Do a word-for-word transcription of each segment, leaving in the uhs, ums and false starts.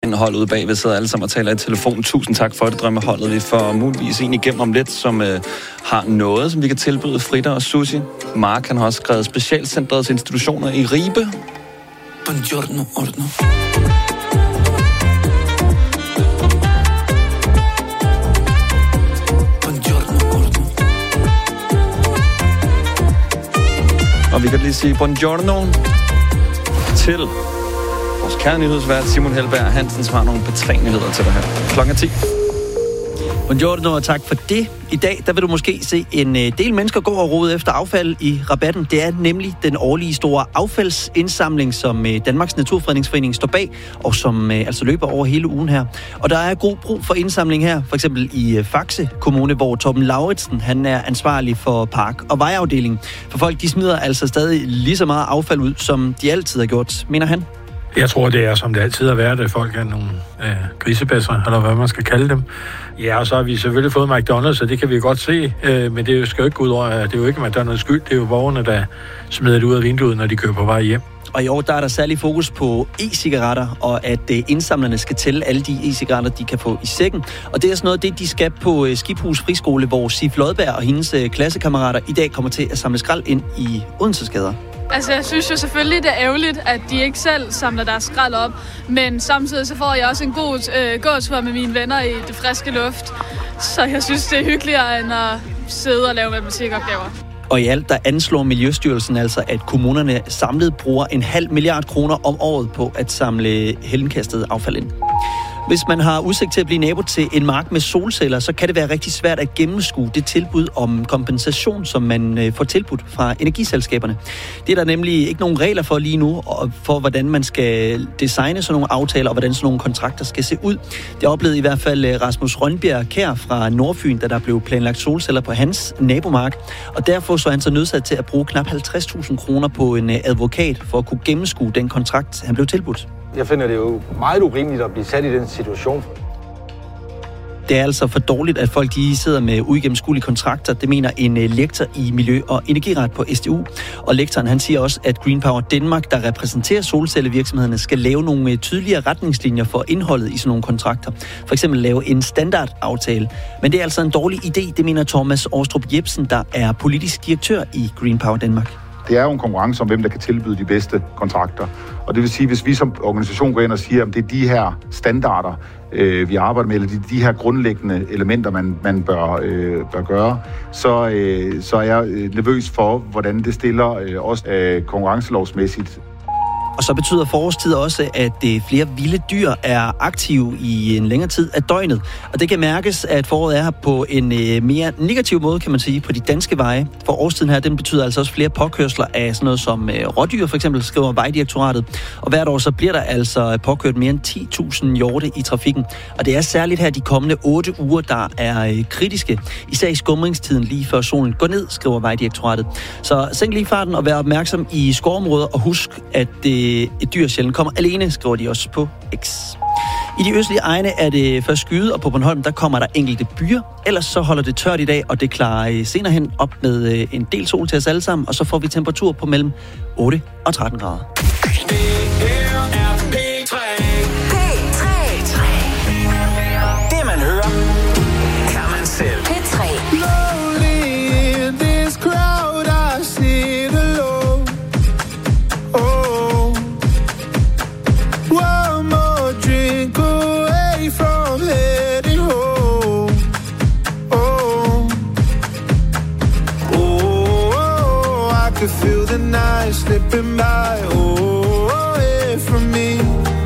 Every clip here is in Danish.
Drømmeholdet ude bagved sidder alle sammen og taler i telefon. Tusind tak for det, Drømmeholdet. Vi får muligvis en igennem om lidt, som øh, har noget, som vi kan tilbyde Frida og Sushi. Mark, han har også skrevet specialcentrets institutioner i Ribe. Buongiorno, ordno. Og vi kan lige sige buongiorno til vores kære nyhedsvært Simon Helberg Hansen, som har nogle P tre nyheder til dig her. Klokken er ti. Buongiorno, og tak for det. I dag, der vil du måske se en del mennesker gå og rode efter affald i rabatten. Det er nemlig den årlige store affaldsindsamling, som Danmarks Naturfredningsforening står bag, og som altså løber over hele ugen her. Og der er god brug for indsamling her, for eksempel i Faxe Kommune, hvor Torben Lauritsen, han er ansvarlig for park- og vejafdelingen. For folk, de smider altså stadig lige så meget affald ud, som de altid har gjort, mener han. Jeg tror, det er, som det altid har været, at folk er nogle øh, grisebæsser, eller hvad man skal kalde dem. Ja, og så har vi selvfølgelig fået McDonald's, så det kan vi godt se, øh, men det skal jo ikke gå ud over, det er jo ikke McDonald's skyld, det er jo borgerne, der smider det ud af vinduet, når de kører på vej hjem. Og i år, der er der særlig fokus på e-cigaretter, og at øh, indsamlerne skal tælle alle de e-cigaretter, de kan få i sækken. Og det er sådan noget, det de skal på øh, Skiphus Friskole, hvor Sif Lodberg og hendes øh, klassekammerater i dag kommer til at samle skrald ind i Odensesgader. Altså, jeg synes jo selvfølgelig, det er ærgerligt, at de ikke selv samler deres skrald op. Men samtidig så får jeg også en god øh, gåtur med mine venner i det friske luft. Så jeg synes, det er hyggeligere, end at sidde og lave matematikopgaver. Og i alt, der anslår Miljøstyrelsen altså, at kommunerne samlet bruger en halv milliard kroner om året på at samle hellenkastet affald ind. Hvis man har udsigt til at blive nabo til en mark med solceller, så kan det være rigtig svært at gennemskue det tilbud om kompensation, som man får tilbudt fra energiselskaberne. Det er der nemlig ikke nogen regler for lige nu, for hvordan man skal designe sådan nogle aftaler, og hvordan sådan nogle kontrakter skal se ud. Det oplevede i hvert fald Rasmus Rønbjerg Kjær fra Nordfyn, da der blev planlagt solceller på hans nabomark. Og derfor så han så nødsat til at bruge knap halvtreds tusind kroner på en advokat for at kunne gennemskue den kontrakt, han blev tilbudt. Jeg finder det jo meget urimeligt at blive sat i den situation. Det er altså for dårligt, at folk de sidder med uigennemskuelige kontrakter. Det mener en lektor i miljø- og energiret på S D U. Og lektoren han siger også, at Green Power Denmark, der repræsenterer solcellevirksomhederne, skal lave nogle tydeligere retningslinjer for indholdet i sådan nogle kontrakter. For eksempel lave en standardaftale. Men det er altså en dårlig idé, det mener Thomas Årstrup Jebsen, der er politisk direktør i Green Power Denmark. Det er jo en konkurrence om, hvem der kan tilbyde de bedste kontrakter. Og det vil sige, hvis vi som organisation går ind og siger, at det er de her standarder, øh, vi arbejder med, eller de, de her grundlæggende elementer, man, man bør, øh, bør gøre, så, øh, så er jeg nervøs for, hvordan det stiller øh, også øh, konkurrencelovsmæssigt. Og så betyder forårstid også, at flere vilde dyr er aktive i en længere tid af døgnet. Og det kan mærkes, at foråret er her på en mere negativ måde, kan man sige, på de danske veje. For årstiden her, den betyder altså også flere påkørsler af sådan noget som rådyr, for eksempel, skriver Vejdirektoratet. Og hvert år så bliver der altså påkørt mere end ti tusind hjorte i trafikken. Og det er særligt her de kommende otte uger, der er kritiske. Især i skumringstiden lige før solen går ned, skriver Vejdirektoratet. Så sænk lige farten og vær opmærksom i skovområder, og husk, at det et dyr sjældent kommer alene, skriver de også på X. I de østlige egne er det først skyet, og på Bornholm der kommer der enkelte byer. Ellers så holder det tørt i dag, og det klarer senere hen op med en del sol til os alle sammen, og så får vi temperatur på mellem otte og tretten grader. Det man hører, kan man selv. P tre. Feel the night slipping by, oh, away from me.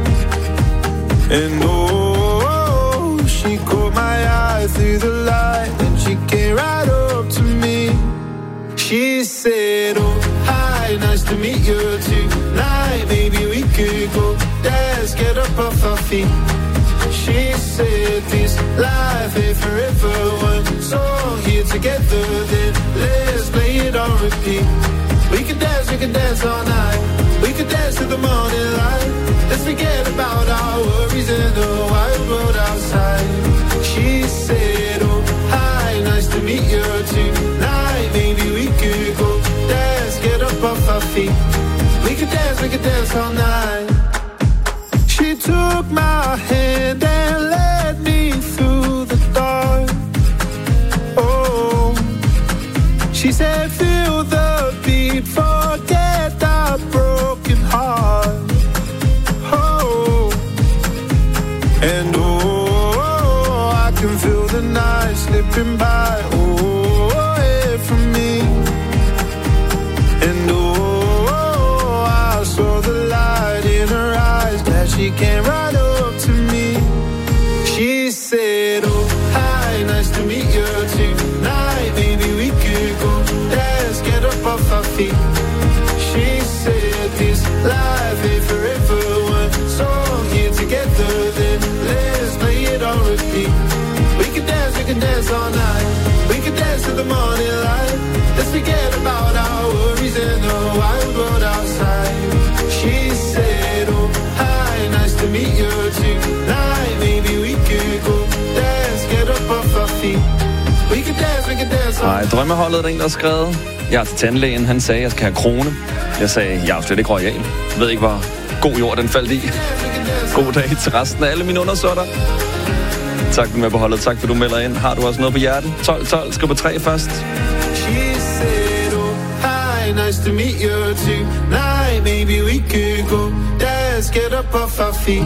And oh, she caught my eye through the light, and she came right up to me. She said, oh, hi, nice to meet you tonight. Maybe we could go dance, get up off our feet. She said, this life ain't forever. One song here together, then let's play it on repeat. We could dance, we could dance all night. We could dance to the morning light. Let's forget about our worries in the wild world outside. She said, oh, hi, nice to meet you tonight. Maybe we could go dance, get up off our feet. We could dance, we could dance all night. She took my hand. night slipping by, oh, away from me. And oh, I saw the light in her eyes, glad she came right up to me. She said, oh, hi, nice to meet you tonight. Maybe we could go dance, get up off our feet. She said, this life ain't forever. One song here together, then let's play it on repeat. We can dance, we can dance all night. We can dance to the morning light. Let's forget about our worries and the wild world outside. She said, oh, hi, nice to meet you tonight. Maybe we could go dance, get up off our feet. We can dance, we can dance all Nej, drømmeholdet er der en, der har skrevet. Jeg er til tandlægen, han sagde, at jeg skal have krone. Jeg sagde, jeg er slet ikke royal. Jeg ved ikke, hvor god jord den faldt i. God dag til resten af alle mine undersøtter. Tak for med på holdet. Tak for du melder ind. Har du også noget på hjertet? tolv tolv. Skriv på tre først. She said, oh, hi, nice to meet you tonight. Maybe we could go dance, get up off our feet.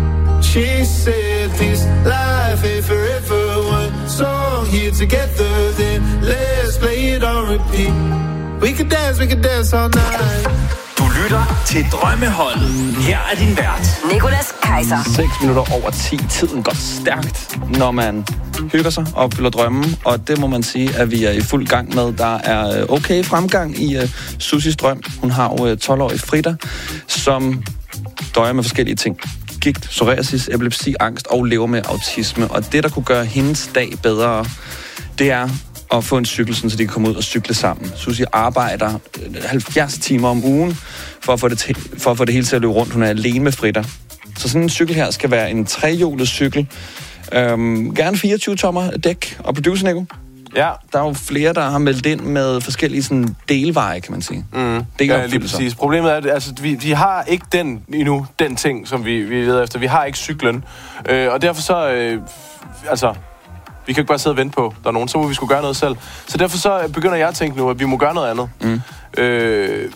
She said, this life ain't forever. One song here together, then let's play it on repeat. We can dance, we can dance all night. Du lytter til Drømmeholdet. Her er din vært, Nicolas Kaiser. seks minutter over ti. Tiden går stærkt, når man hygger sig og opfylder drømmen. Og det må man sige, at vi er i fuld gang med. Der er okay fremgang i uh, Susis drøm. Hun har jo uh, tolv-årig Frida, som døjer med forskellige ting. Gigt, psoriasis, epilepsi, angst og lever med autisme. Og det, der kunne gøre hendes dag bedre, det er at få en cykel, så de kan komme ud og cykle sammen. Susie arbejder halvfjerds timer om ugen for at få det, til, for at få det hele til at løbe rundt. Hun er alene med Frida. Så sådan en cykel her skal være en trehjulet cykel. Øhm, gerne fireogtyve tommer dæk. Og producer, Nico? Ja. Der er jo flere, der har meldt ind med forskellige sådan delveje, kan man sige. Mm. Ja, lige præcis. Problemet er, at altså, vi, vi har ikke den endnu, den ting, som vi, vi leder efter. Vi har ikke cyklen. Øh, og derfor så... Øh, altså... Vi kan ikke bare sidde og vente på, der er nogen. Så må vi skulle gøre noget selv. Så derfor så begynder jeg at tænke nu, at vi må gøre noget andet. Mm. Øh,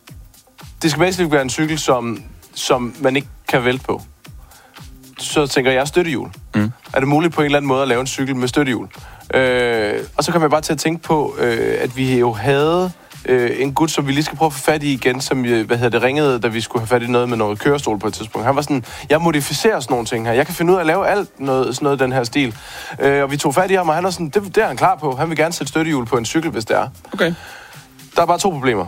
det skal basically være en cykel, som, som man ikke kan vælte på. Så tænker jeg støttehjul. Mm. Er det muligt på en eller anden måde at lave en cykel med støttehjul? Øh, og så kan man bare til at tænke på, øh, at vi jo havde øh, en gut, som vi lige skal prøve at få fat i igen, som hvad hedder det, ringede, da vi skulle have fat i noget med noget kørestol på et tidspunkt. Han var sådan, jeg modificerer sådan nogle ting her. Jeg kan finde ud af at lave alt noget, sådan noget den her stil. Øh, og vi tog fat i ham, og han var sådan, det, det er han klar på. Han vil gerne sætte støttehjul på en cykel, hvis det er. Okay. Der er bare to problemer.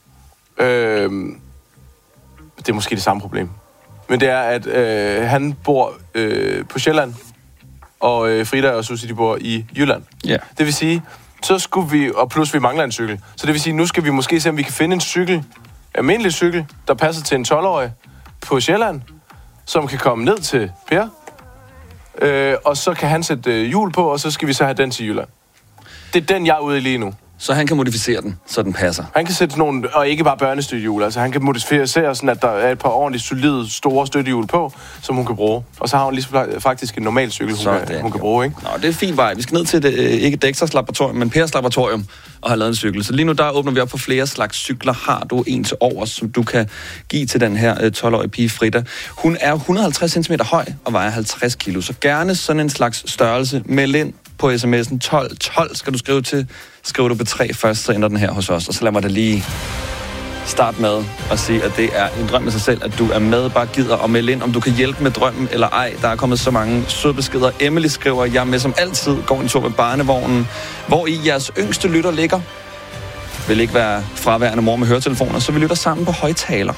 Øh, det er måske det samme problem. Men det er, at øh, han bor øh, på Sjælland, og øh, Frida og Susie, de bor i Jylland. Yeah. Det vil sige, så skulle vi, og plus vi mangler en cykel. Så det vil sige, nu skal vi måske se, om vi kan finde en cykel, almindelig cykel, der passer til en tolv-årig på Sjælland, som kan komme ned til Per, øh, og så kan han sætte øh, hjul på, og så skal vi så have den til Jylland. Det er den, jeg er ude i lige nu. Så han kan modificere den, så den passer? Han kan sætte nogle, og ikke bare børnestøttehjul, altså han kan modificere sådan, at der er et par ordentligt solide, store støttehjul på, som hun kan bruge. Og så har hun lige faktisk en normal cykel, hun, kan, det, hun kan bruge, ikke? Nå, det er fint vej. Vi skal ned til det, ikke Dexters laboratorium, men Pers laboratorium og have lavet en cykel. Så lige nu, der åbner vi op for flere slags cykler. Har du en til overs, som du kan give til den her tolv-årige pige Frida. Hun er et hundrede og halvtreds centimeter høj og vejer halvtreds kilo. Så gerne sådan en slags størrelse. Meld ind på sms'en tolv tolv skal du skrive til. Skriver du på tre først, så ender den her hos os. Og så lad mig da lige starte med at sige, at det er en drøm med sig selv, at du er med. Bare gider og melde ind, om du kan hjælpe med drømmen eller ej. Der er kommet så mange søde beskeder. Emily skriver, jeg er med som altid, går en tur med barnevognen, hvor i jeres yngste lytter ligger. Vil ikke være fraværende mor med høretelefoner, så vi lytter sammen på højtaler.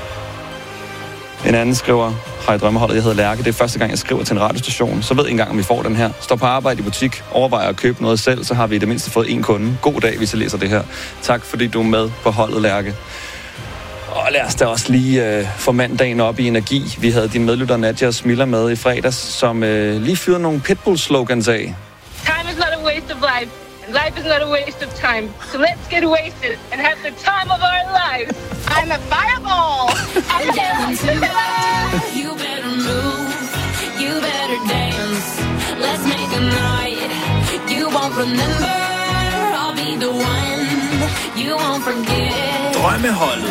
En anden skriver, hej drømmeholdet, jeg hedder Lærke. Det er første gang, jeg skriver til en radiostation. Så ved I engang, om vi får den her. Står på arbejde i butik, overvejer at købe noget selv, så har vi i det mindste fået en kunde. God dag, hvis I læser det her. Tak, fordi du er med på holdet, Lærke. Og lad os da også lige øh, få mandagen op i energi. Vi havde din medlytter Nadia og Smilla med i fredags, som øh, lige fyrede nogle Pitbull-slogans af. Time is not a waste of life, and life is not a waste of time. So let's get wasted and have the time of our lives. I'm a fireball! I'm down to you better move, you better dance. Let's make a night you won't remember. I'll be the one you won't forget. Drømmeholdet.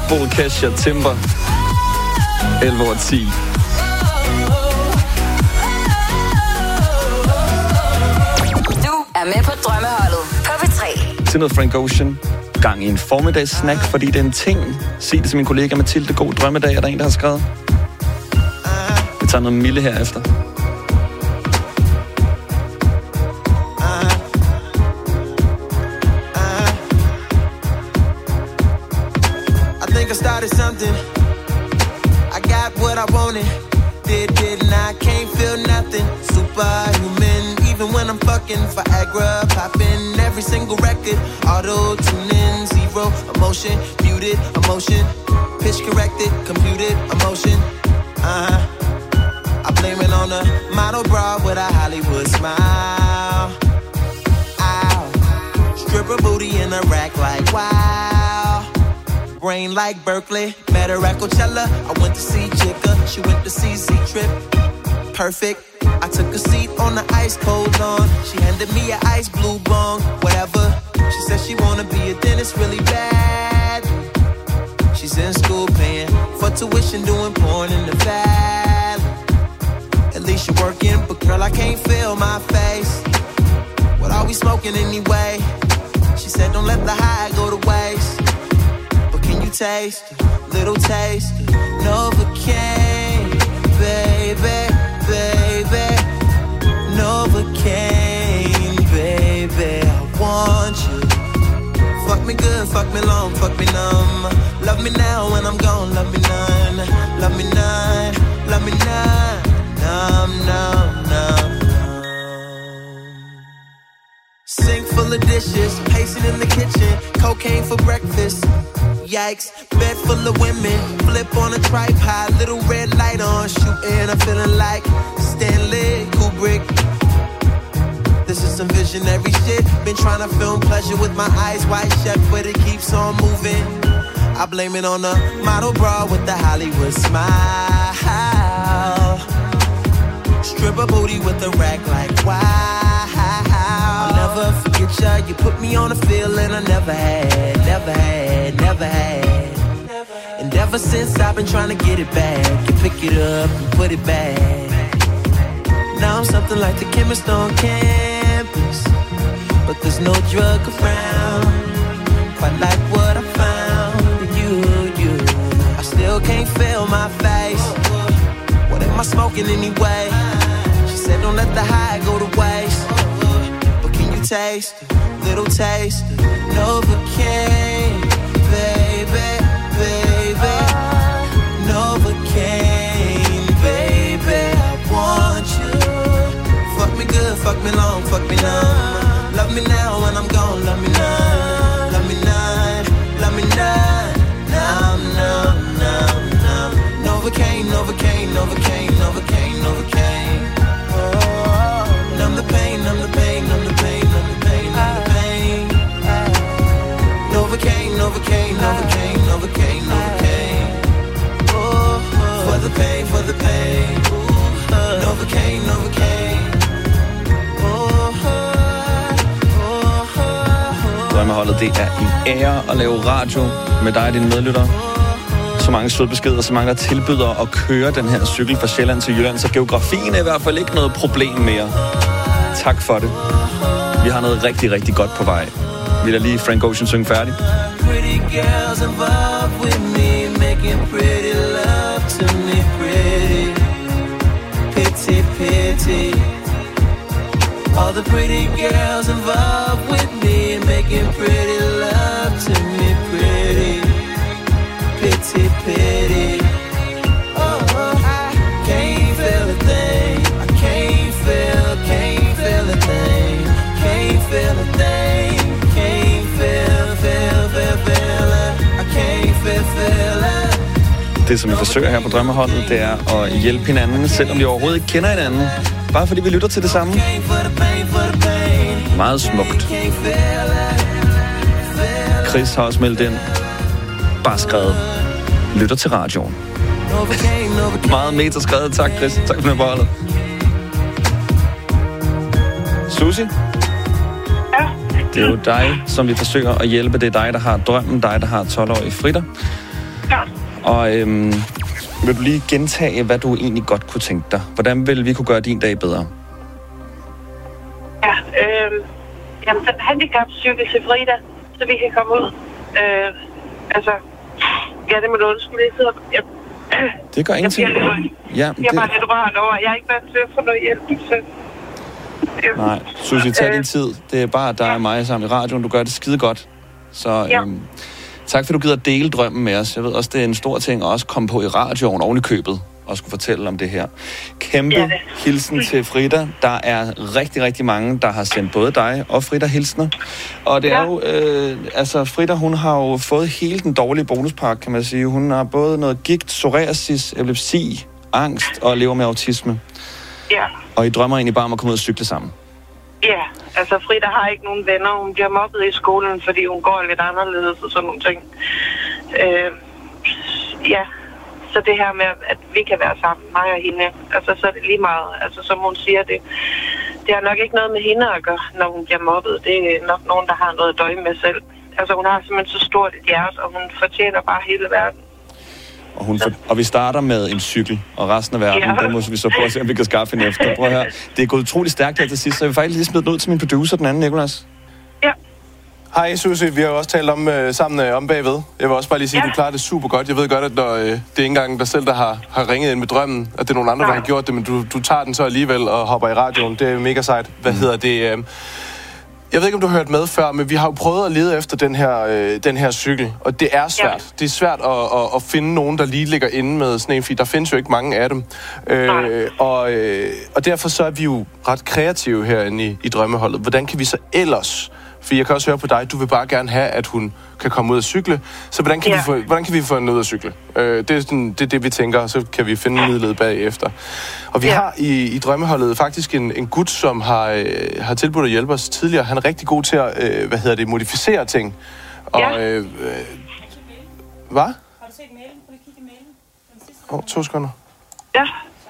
Pitbull, Kesha, Timber. elleve over ti. Du er med på Drømmeholdet på P tre. Til noget Frank Ocean. Gang i en formiddagssnack, fordi det er en ting. Sig det til min kollega Mathilde. God drømmedag, er der en, der har skrevet. Vi tager noget Mille herefter. I started something. I got what I wanted. Did, didn't I? Can't feel nothing. Superhuman. Even when I'm fucking Viagra, popping every single record. Auto tuning, zero emotion, muted emotion, pitch corrected, computed emotion. Uh huh. I blame it on a model bra with a Hollywood smile. Ow. Stripper booty in a rack like wow. Brain like Berkeley, met her at Coachella. I went to see Jigga, she went to see Z-Trip. Perfect. I took a seat on the ice cold lawn. She handed me an ice blue bong, whatever. She said she wanna be a dentist really bad. She's in school paying for tuition, doing porn in the valley. At least you're working, but girl, I can't feel my face. What are we smoking anyway? She said don't let the high go to waste. Can you taste a little taste of Novocaine, baby, baby, Novocaine, baby, I want you. Fuck me good, fuck me long, fuck me numb. Love me now when I'm gone, love me none. Love me none, love me none. Numb, numb, numb, numb. Sink full of dishes, pacing in the kitchen. Cocaine for breakfast. Yikes, bed full of women, flip on a tripod, little red light on, shooting, I'm feeling like Stanley Kubrick. This is some visionary shit, been trying to film pleasure with my eyes wide shut, but it keeps on moving. I blame it on the model bra with the Hollywood smile. Stripper booty with a rack like wow. I'll never forget ya, you put me on a feeling I never had, never had, never had. And ever since I've been trying to get it back, you pick it up and put it back. Now I'm something like the chemist on campus, but there's no drug around, quite like what I found in you, you. I still can't feel my face. What am I smoking anyway? She said don't let the high go to waste. Taste, little taste of Novocaine, baby, baby, Novocaine, baby, I want you. Fuck me good, fuck me long, fuck me numb. Love me now when I'm gone, love me none. Love me none, love me none. Numb, numb, numb, numb. Novocaine, Novocaine, Novocaine, Novocaine, Novocaine. Oh, numb the pain, numb the pain, numb the pain. Novocaine, Novocaine, Novocaine, Novocaine, Novocaine. Oh, for the pain, for the pain. Novocaine, Novocaine. Drømmeholdet, det er en ære at lave radio med dig og dine medlyttere. Så mange søde beskeder, så mange der tilbyder at køre den her cykel fra Sjælland til Jylland, så geografien er i hvert fald ikke noget problem mere. Tak for det. Vi har noget rigtig, rigtig godt på vej. Vi lader lige Frank Ocean synge færdig. Pretty girls involved with me, making pretty love to me, pretty, pity, pity. All the pretty girls involved with me, making pretty love to me, pretty, pity, pity. Oh, I can't feel a thing, I can't feel, can't feel a thing, can't feel a thing. Det, som vi forsøger her på Drømmeholdet, det er at hjælpe hinanden, selvom vi overhovedet ikke kender hinanden. Bare fordi vi lytter til det samme. Meget smukt. Chris har også meldt ind. Bare skrevet. Lytter til radioen. Meget meta skrevet. Tak, Chris. Tak for det. Susie? Ja? Det er jo dig, som vi forsøger at hjælpe. Det er dig, der har drømmen. Dig, der har tolv-årige Fritter. Ja. Og øhm, vil du lige gentage, hvad du egentlig godt kunne tænke dig? Hvordan vil vi kunne gøre din dag bedre? Ja, øh, jamen, den handicapcykel til Frida, så vi kan komme ud. Øh, altså, ja, det må du undskylde. Jeg sidder... Jeg, det gør ingenting. Jeg, jeg, ja, jeg er bare lidt rørt over. Jeg er ikke vant til at få noget hjælp, så... Nej, Susie, tag din tid. Det er bare dig og mig sammen i radioen. Du gør det skide godt. Så ja. øhm, tak, for du gider dele drømmen med os. Jeg ved også, det er en stor ting at også komme på i radioen oven i købet og skulle fortælle om det her. Kæmpe ja, hilsen til Frida. Der er rigtig, rigtig mange, der har sendt både dig og Frida hilsner. Og det er ja. jo, øh, altså Frida, hun har jo fået hele den dårlige bonuspakke, kan man sige. Hun har både noget gigt, psoriasis, epilepsi, angst og lever med autisme. Ja. Og I drømmer egentlig bare om at komme ud og cykle sammen? Ja, altså Frida har ikke nogen venner. Hun bliver mobbet i skolen, fordi hun går lidt anderledes og sådan nogle ting. Øh, ja, så det her med, at vi kan være sammen, mig og hende, altså så er det lige meget. Altså som hun siger, det, det har nok ikke noget med hende at gøre, når hun bliver mobbet. Det er nok nogen, der har noget at døje med selv. Altså hun har simpelthen så stort et hjerte, og hun fortjener bare hele verden. Og, hun for, og vi starter med en cykel, og resten af verden, ja. Der må vi så prøve at se, om vi kan skaffe en efter. Prøv at høre. Det er gået utroligt stærkt her til sidst, så jeg vil faktisk lige smide den ud til min producer, den anden, Nicolas. Ja. Hej, Susie. Vi har jo også talt om øh, sammen øh, om bagved. Jeg vil også bare lige sige, ja. At du klarer det super godt. Jeg ved godt, at når, øh, det er ikke engang dig selv, der har, har ringet ind med drømmen, at det er nogle andre, Nej. Der har gjort det, men du, du tager den så alligevel og hopper i radioen. Det er mega sejt. Hvad mm. hedder det? Øh, Jeg ved ikke, om du har hørt med før, men vi har jo prøvet at lede efter den her, øh, den her cykel, og det er svært. Ja. Det er svært at, at, at finde nogen, der lige ligger inde med sådan en, fordi der findes jo ikke mange af dem. Øh, og, øh, og derfor så er vi jo ret kreative herinde i, i drømmeholdet. Hvordan kan vi så ellers, for jeg kan også høre på dig, du vil bare gerne have, at hun kan komme ud og cykle. Så hvordan kan, ja. vi, få, hvordan kan vi få hende ud at cykle? Øh, det, er sådan, det er det, vi tænker, og så kan vi finde midlet bagefter. Og vi ja. har i, i drømmeholdet faktisk en, en gut, som har, øh, har tilbudt at hjælpe os tidligere. Han er rigtig god til at, øh, hvad hedder det, modificere ting. Og, ja. øh, øh, hvad? Har du set mailen? Kan du kigge i mailen? Åh, oh, to sekunder. Ja.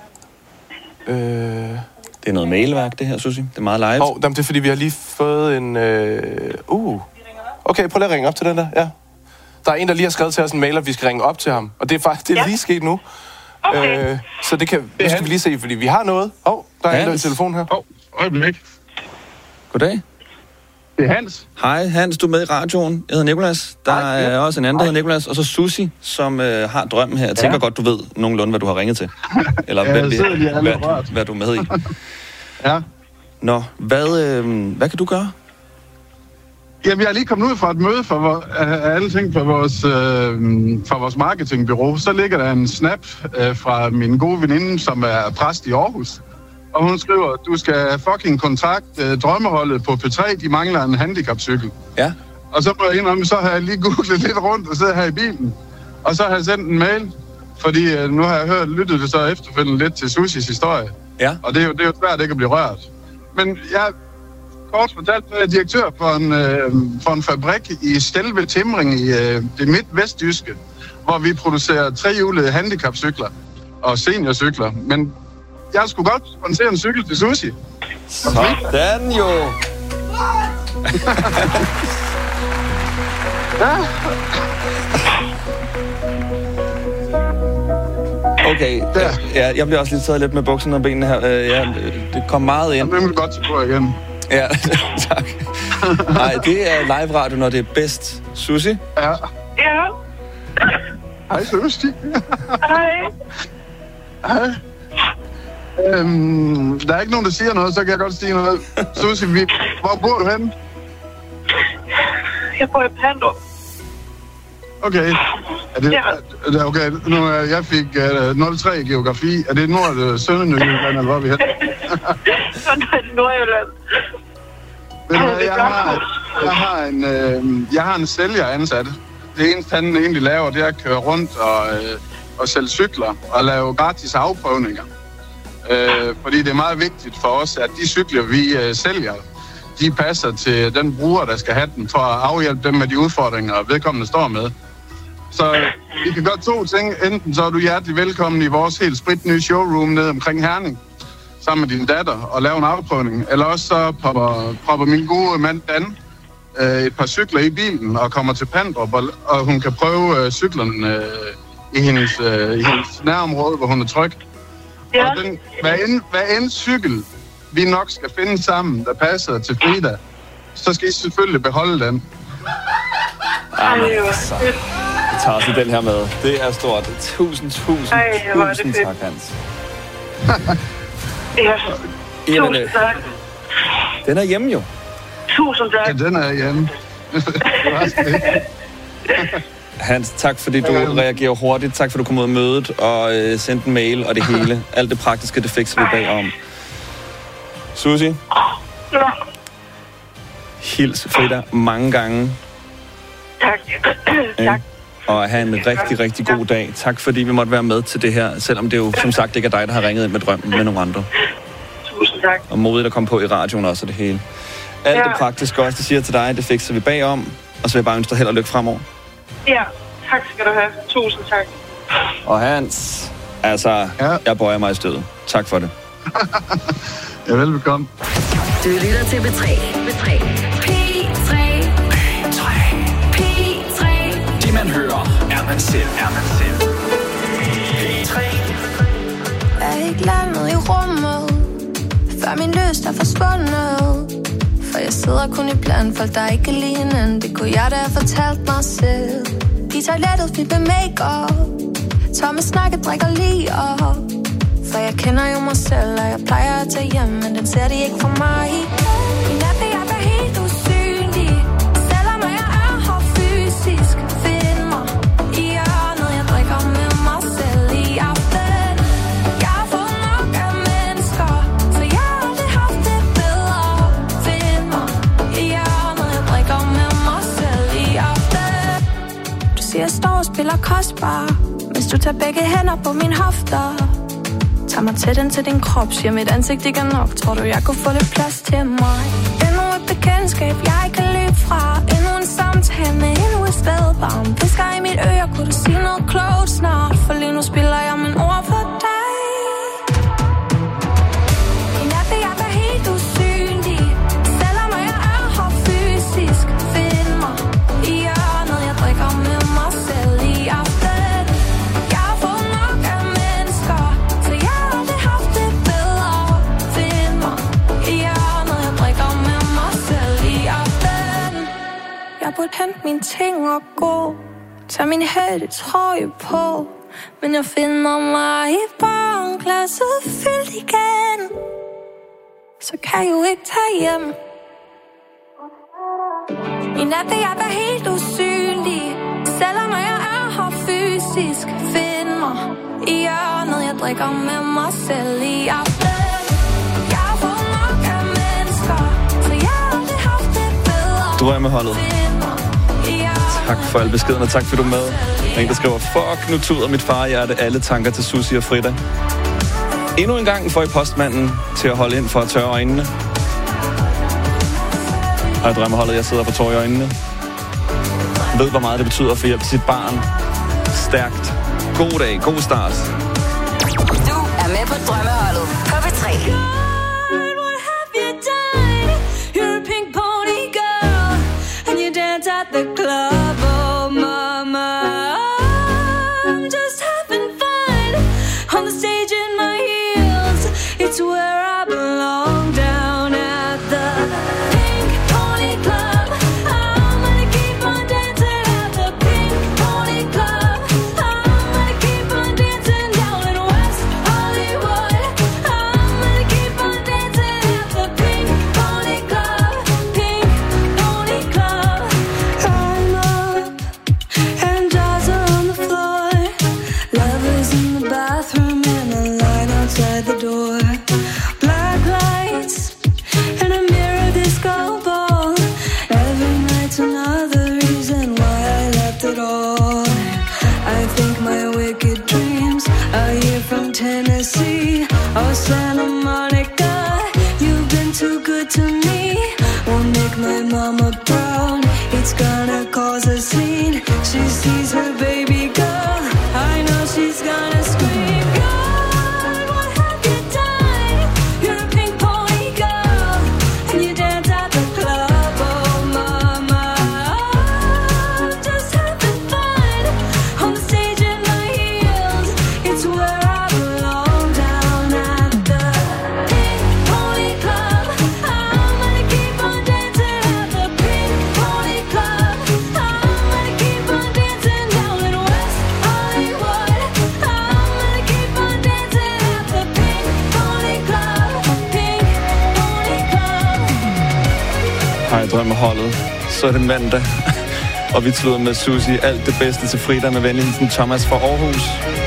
Øh... Det er noget mailværk, det her, Susie. Det er meget live. Åh, oh, det er fordi, vi har lige fået en... Øh... Uh. Okay, prøv lige at ringe op til den der. Ja. Der er en, der lige har skrevet til os en mail, at vi skal ringe op til ham. Og det er faktisk det er ja. lige sket nu. Okay. Øh, så det kan... Nu skal vi lige se, fordi vi har noget. Åh, oh, der er Hans. En, der i telefonen her. Åh, oh, øjeblik. Goddag. Det er Hans. Hej, Hans. Du er med i radioen. Jeg hedder Nicolas. Der Hej, ja. er også en anden, der hedder Nicolas. Og så Susie, som øh, har drømmen her. Jeg tænker ja. godt, du ved nogenlunde, hvad du har ringet til. Eller ja, hvem, det, hvad, hvad du er med i. Ja. Nå, hvad, øh, hvad kan du gøre? Jamen, jeg er lige kommet ud fra et møde for vor, af alle ting for vores, øh, for vores marketingbureau. Så ligger der en snap øh, fra min gode veninde, som er præst i Aarhus. Og hun skriver, du skal fucking kontrakt øh, drømmeholdet på P tre, de mangler en handicapcykel. Ja. Og så må jeg indrømme, så har jeg lige googlet lidt rundt og sidder her i bilen. Og så har jeg sendt en mail, fordi øh, nu har jeg hørt, lyttet det så efterfølgende lidt til Susies historie. Ja. Og det er jo, det er jo svært ikke at blive rørt. Men jeg kort fortalt, jeg er direktør for en, øh, for en fabrik i Stelve Timring i øh, det midt-vestjyske, hvor vi producerer trehjulede handicapcykler og seniorcykler. Men jeg skulle godt sponsere en cykel til Susie. Sådan jo! Ja. Okay, ja, jeg bliver også lige taget lidt med bukserne og benene her. Ja, det kom meget ind. Jeg vil godt til på igen. Ja, tak. Nej, det er live radio, når det er bedst. Susie? Ja. Ja. Hej, Susie. Hej. Hej. Øhm, der er ikke nogen, der siger noget, så kan jeg godt sige noget. Susie, vi, hvor bor du henne? Jeg bor i Pandrup. Okay. Er det, ja. er, okay, nu er jeg fik uh, nul tre i geografi. Er det nord- Sønderjylland, eller hvor er vi henne? Nordjylland. Ved du hvad, jeg har, jeg har en, øh, jeg har en sælger ansat. Det eneste, han egentlig laver, det er at køre rundt og, øh, og sælge cykler og lave gratis afprøvninger. Øh, fordi det er meget vigtigt for os, at de cykler, vi øh, sælger, de passer til den bruger, der skal have den, for at afhjælpe dem med de udfordringer, vedkommende står med. Så vi kan gøre to ting. Enten så er du hjertelig velkommen i vores helt spritnye showroom nede omkring Herning, sammen med din datter, og lave en afprøvning. Eller også så popper, popper min gode mand Dan øh, et par cykler i bilen og kommer til Pandrup, og, og hun kan prøve øh, cyklerne øh, i, hendes, øh, i hendes nærområde, hvor hun er tryg. Ja. Og den, hvad, end, hvad end cykel vi nok skal finde sammen, der passer til Frida, så skal I selvfølgelig beholde den. Jamen, altså. Vi tager også den her med. Det er stort. Tusind, tusind, Ej, tusind tak, Hans. Ja, Jamen, tusind tak. Den er hjemme jo. Tusind tak. Ja, den er hjemme. Hans, tak fordi du reagerer hurtigt. Tak fordi du kom ud af mødet og øh, sendte en mail og det hele. Alt det praktiske, det fikser vi bagom. Susie? Ja. Hils Frida mange gange. Tak. Ja. Tak. Og have en rigtig, rigtig god dag. Tak fordi vi måtte være med til det her, selvom det jo som sagt ikke er dig, der har ringet ind med drømmen med nogle andre. Tusind tak. Og modigt at komme på i radioen også og det hele. Alt ja. Det praktiske også, det siger til dig, det fikser vi bagom. Og så vil jeg bare ønske dig held og lykke fremover. Ja, tak skal du have. Tusind tak. Og Hans, altså, ja. Jeg bøjer mig i stødet. Tak for det. Ja, velbekomme. Du lytter til B tre. B tre. P tre. P tre. P tre. Det man hører, er man selv. Er man selv. P tre. Jeg er ikke landet i rummet, før min lyst er forsvundet. For jeg sidder kun i blandt folk, der ikke kan lide hinanden. Det kunne jeg da have fortalt mig selv. I toilettet fyldt med make-up, tomme snakke drikker lige op. For jeg kender jo mig selv, og jeg plejer at tage hjem, men den ser de ikke for mig. I nat vil jeg være helt usynlig, selvom jeg er her fysisk. Find mig i hjørnet, jeg drikker med mig selv i aften. Jeg har fået nok af mennesker, så jeg har aldrig haft det bedre. Find mig i hjørnet, jeg drikker med mig selv i aften. Du siger, jeg står og spiller kostbar, hvis du tager begge hænder på min hofter. Tag mig tæt ind til din krop, siger mit ansigt ikke er nok. Tror du, jeg kunne få lidt plads til mig? Endnu et bekendtskab, jeg kan løbe fra. Endnu en samtale med endnu et stedbarn. Visker i mit øre, kunne du sige noget klogt snart? For lige nu spiller jeg min ord for dig. I nat vil jeg være helt usynlig, selvom jeg er her fysisk. Find mig i hjørnet, jeg drikker med mig selv i aften. Jeg burde hente mine ting og gå, tag min hættetrøje på, men jeg finder mig i barnglasset fyldt igen. Så kan jeg jo ikke tage hjem. I nat vil jeg være helt usynlig, selvom jeg er her fysisk. Find mig i hjørnet, jeg drikker med mig selv i aften. Jeg har fået nok af mennesker, så jeg har aldrig haft det bedre. Drømmeholdet. Tak for alle beskeden, og tak fordi du er med. En, der skriver, fuck, nu tuder mit farhjerte alle tanker til Susie og Frida. Endnu en gang får I postmanden til at holde ind for at tørre øjnene. Og jeg drømmeholdet, jeg sidder på tår i øjnene. Jeg ved, hvor meget det betyder for at hjælpe sit barn. Stærkt. God dag, god start. Du er med på Drømmeholdet på B tre. At the club, oh mama, I'm just having fun on the stage in my heels. It's where I belong, down at the Pink Pony Club. I'm gonna keep on dancing at the Pink Pony Club. I'm gonna keep on dancing down in West Hollywood. I'm gonna keep on dancing at the Pink Pony Club. Pink Pony Club. Outside the door, black lights and a mirror disco ball. Every night's another reason why I left it all. I think my wicked dreams are here from Tennessee or Santa Monica. You've been too good to me. Won't make my mama proud. It's gonna cause a scene. She sees her baby girl. I know she's gonna scream. Mama. Hej drømmeholdet. Så er det mandag. Og vi slutter med Susie. Alt det bedste til Frida med venlig hilsen Thomas fra Aarhus.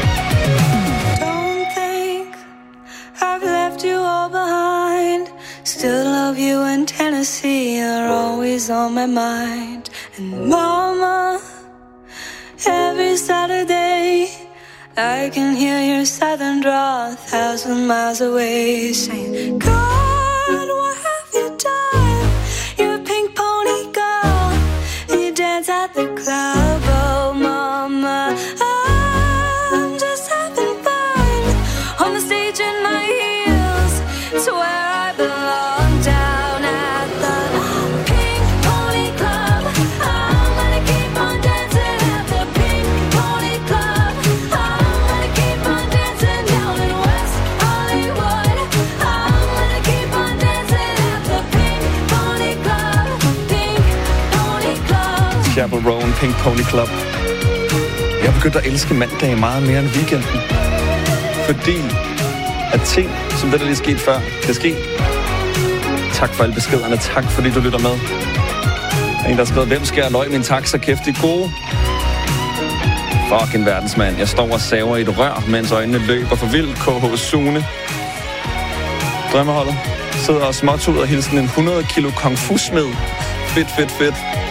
Don't think I've left you all behind. Still love you in Tennessee. You're always on my mind. And mama, every Saturday I can hear your southern drawl a thousand miles away, saying, God, what have you done? You're a pink pony girl, and you dance at the club. Oh, mama, I'm just having fun on the stage in my heels. It's where I belong, down at the Pink Pony Club. I'm gonna keep on dancing at the Pink Pony Club. I'm gonna keep on dancing down in West Hollywood. I'm gonna keep on dancing at the Pink Pony Club. Pink Pony Club. Chapel Row, Pink Pony Club. Jeg er begyndt at elske mandag meget mere end weekenden. Fordi at ting, som det der lige er sket før, kan ske. Tak for alle beskederne. Tak fordi du lytter med. Der er en, der har skrevet, hvem skal jeg løg min taxa kæft i gode? Fucking verdensmand. Jeg står og saver i et rør, mens øjnene løber for vildt. K H Sune. Drømmeholdet sidder og småtud og hilsen en hundrede kilo kung fu smed. Fedt, fedt, fedt.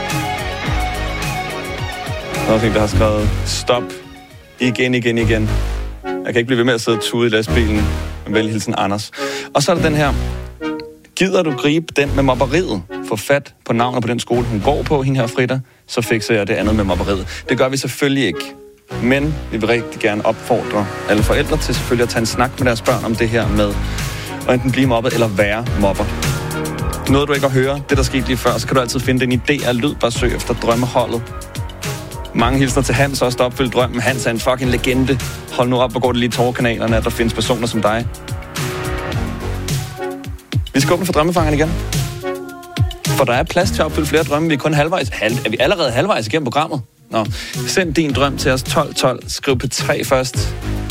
Der er også en, der har skrevet, stop. Igen, igen, igen. Jeg kan ikke blive ved med at sidde og tude i lastbilen. Vel hilsen Anders. Og så er der den her. Gider du gribe den med mobberiet? Få fat på navnet på den skole, hun går på, hende her Frida, så fikser jeg det andet med mobberiet. Det gør vi selvfølgelig ikke. Men vi vil rigtig gerne opfordre alle forældre til selvfølgelig at tage en snak med deres børn om det her med at enten blive mobbet eller være mobber. Noget du ikke har hørt, det der skete lige før, så kan du altid finde den idé af lyd, bare søg efter drømmeholdet. Mange hilsner til Hans også, der opfyldt drømmen. Hans er en fucking legende. Hold nu op, hvor går det lige i tårerkanalerne, at der findes personer som dig. Vi skal åbne for drømmefangeren igen. For der er plads til at opfylde flere drømme. Vi er kun halvvejs. Halv, er vi allerede halvvejs igennem programmet? Nå, send din drøm til os tolv tolv. Skriv P tre først.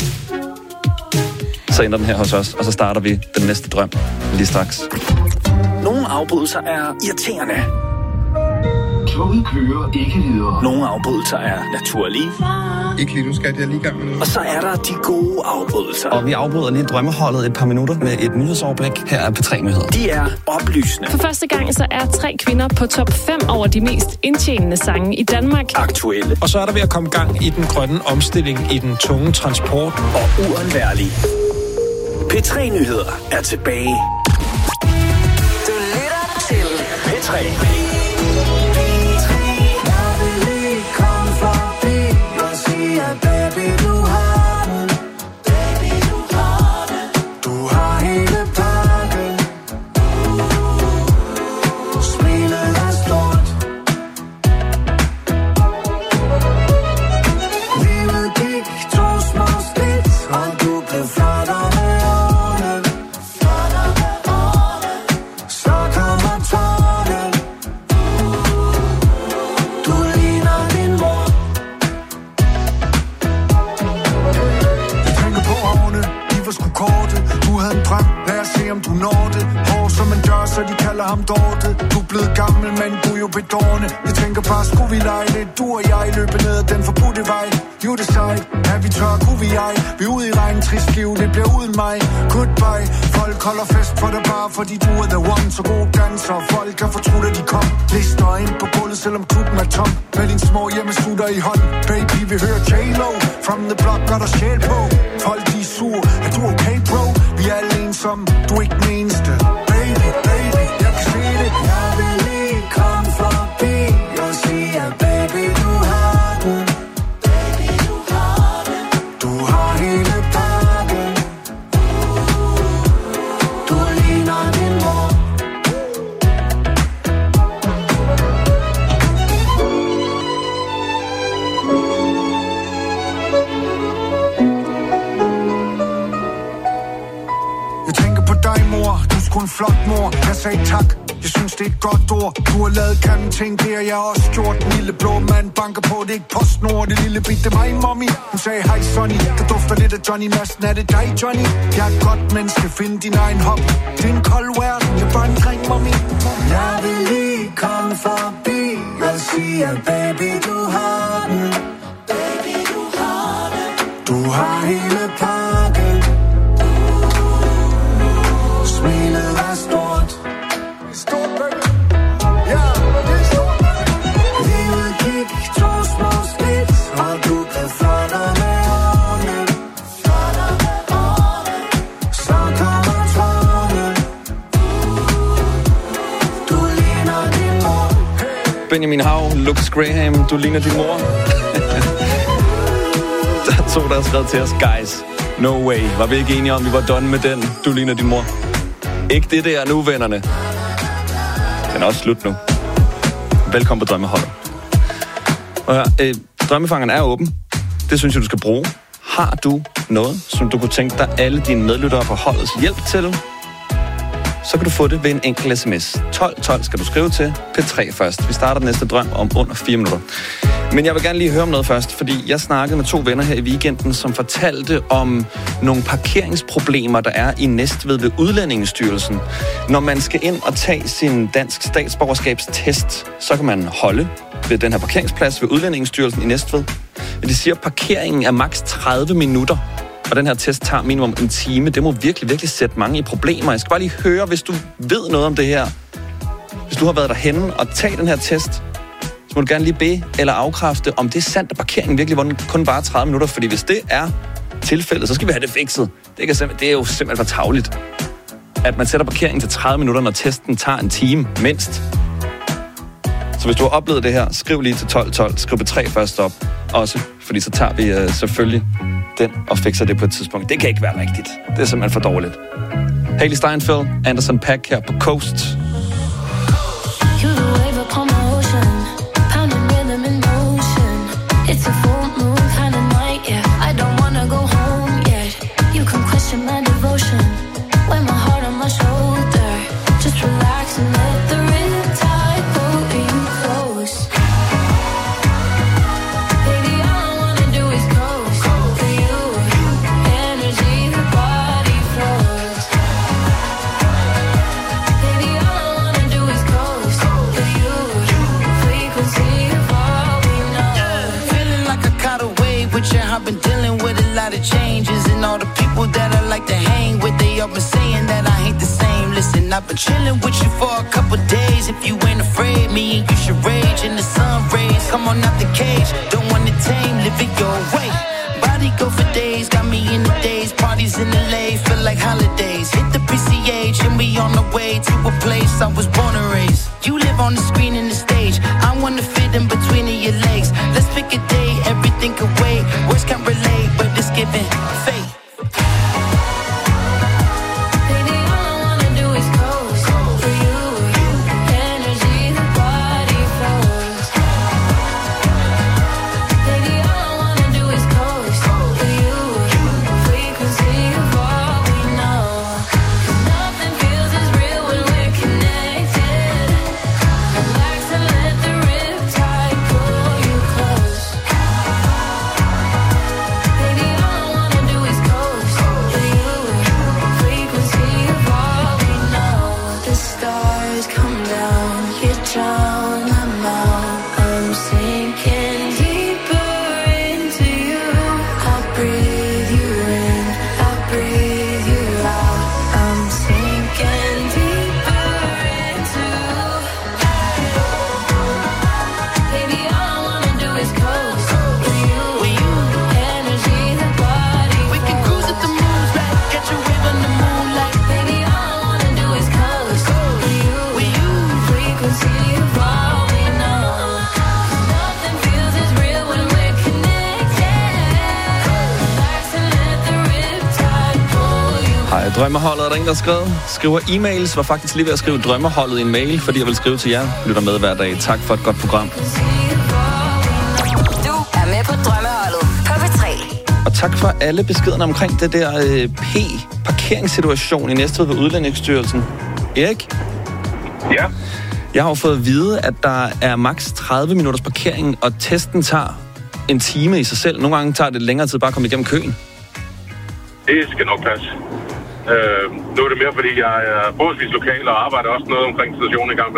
Så ender den her hos os, og så starter vi den næste drøm lige straks. Nogle afbrydelser er irriterende. Toget kører ikke videre. Nogle afbrydelser er naturlige. Ikke lige nu, skal jeg lige gang med noget. Og så er der de gode afbrydelser. Og vi afbryder lige drømmeholdet et par minutter med et nyhedsoverblik. Her er P tre Nyheder. De er oplysende. For første gang så er tre kvinder på top fem over de mest indtjenende sange i Danmark. Aktuelle. Og så er der ved at komme gang i den grønne omstilling i den tunge transport. Og uundværlig. P tre Nyheder er tilbage. Du lytter til P tre. Så de kalder ham Dorte. Du er blevet gammel, men du er jo bedårende. Jeg tænker bare, skulle vi lege lidt? Du og jeg løber ned ad den forbudte vej. You decide, er vi tør, kunne vi ej? Vi er ude i regn, trist liv, det bliver uden mig. Goodbye, folk holder fest for dig bare, fordi du er the one. Så god danser, folk er fortrudt, at de kom. Lister ind på gulvet, selvom klubben er tom. Med din små hjemmesutter i hånd. Baby, vi hører J-Lo. From the block, når der sjæl på. Folk, de er sur, er du okay, bro? Vi er alle ensomme, du er ikke den eneste. Baby, baby, jeg kan se det. Jeg vil lige komme forbi og sige, at baby, du har den. Baby, du har den. Du har hele pakken. Du ligner din mor. Jeg tænker på dig, mor. Du er sgu en flot mor. Jeg sagde tak. Jeg synes, det er et godt ord. Du har lavet kanden ting, det har jeg også gjort. Den lille blå mand banker på, det er ikke PostNord. Det lille bit, det er mig, mommy. Hun sagde, hej Sonny, der dufter lidt af Johnny Madsen. Er det dig, Johnny? Jeg er et godt menneske, find din egen hop. Det er en kold verden, jeg er bare en dreng, mommy. Jeg vil lige forbi og siger, baby, du har den. Baby, du har den. Du har hele pakken. Smilet er stort. Stort, baby. Ja, det er stort, baby. Livet gik to små skridt, og du blev flottere med årene. Flottere med årene. Så kommer tårne. Du ligner din mor. Benjamin Hav, Lucas Graham, du ligner din mor. Der er to, der har skrevet til os, guys. No way. Var vi ikke enige om, vi var done med den? Du ligner din mor. Ikke det der nu, vennerne. Den er også slut nu. Velkommen på Drømmeholdet. Og her, øh, Drømmefangeren er åben. Det synes jeg, du skal bruge. Har du noget, som du kunne tænke dig alle dine medlyttere på holdets hjælp til, så kan du få det ved en enkelt sms. tolv tolv skal du skrive til P tre først. Vi starter den næste drøm om under fire minutter. Men jeg vil gerne lige høre om noget først, fordi jeg snakkede med to venner her i weekenden, som fortalte om nogle parkeringsproblemer, der er i Næstved ved Udlændingestyrelsen. Når man skal ind og tage sin dansk statsborgerskabstest, så kan man holde ved den her parkeringsplads ved Udlændingestyrelsen i Næstved. De siger, at parkeringen er maks tredive minutter. Og den her test tager minimum en time. Det må virkelig, virkelig sætte mange i problemer. Jeg skal bare lige høre, hvis du ved noget om det her. Hvis du har været derhenne og taget den her test, så må du gerne lige bede eller afkræfte, om det er sandt, at parkeringen virkelig kun varer tredive minutter. Fordi hvis det er tilfældet, så skal vi have det fikset. Det, kan det er jo simpelthen for tarveligt, at man sætter parkeringen til tredive minutter, når testen tager en time mindst. Så hvis du har oplevet det her, skriv lige til tolv tolv. Skriv P tre først op også, fordi så tager vi uh, selvfølgelig den og fikser det på et tidspunkt. Det kan ikke være rigtigt. Det er simpelthen for dårligt. Hailey Steinfeld, Anderson .Paak her på Coast. I've been dealing with a lot of changes, and all the people that I like to hang with, they all been saying that I ain't the same. Listen, I've been chilling with you for a couple days. If you ain't afraid, me and you should rage in the sun rays. Come on out the cage, don't want it tame, live it your way. Body go for days, got me in the days. Parties in L A, feel like holidays. Hit the P C H and we on the way to a place I was born and raised. You live on the screen and the stage, I wanna fit in between of your legs. Let's pick a day, everything can wait. Words can't relate, but it's giving fate. Drømmeholdet er der ingen, der skrevet. Skriver e-mails. Var faktisk lige ved at skrive Drømmeholdet i en mail, fordi jeg vil skrive til jer. Lytter med hver dag. Tak for et godt program. Du er med på Drømmeholdet på P tre. Og tak for alle beskederne omkring det der øh, P-parkeringssituation i Næstved ved Udlændingestyrelsen. Erik? Ja? Jeg har jo fået at vide, at der er maks tredive minutters parkering, og testen tager en time i sig selv. Nogle gange tager det længere tid bare at komme igennem køen. Det skal nok passe. Øh, nu er det mere, fordi jeg er forholdsvis lokal og arbejder også noget omkring stationen i gang med.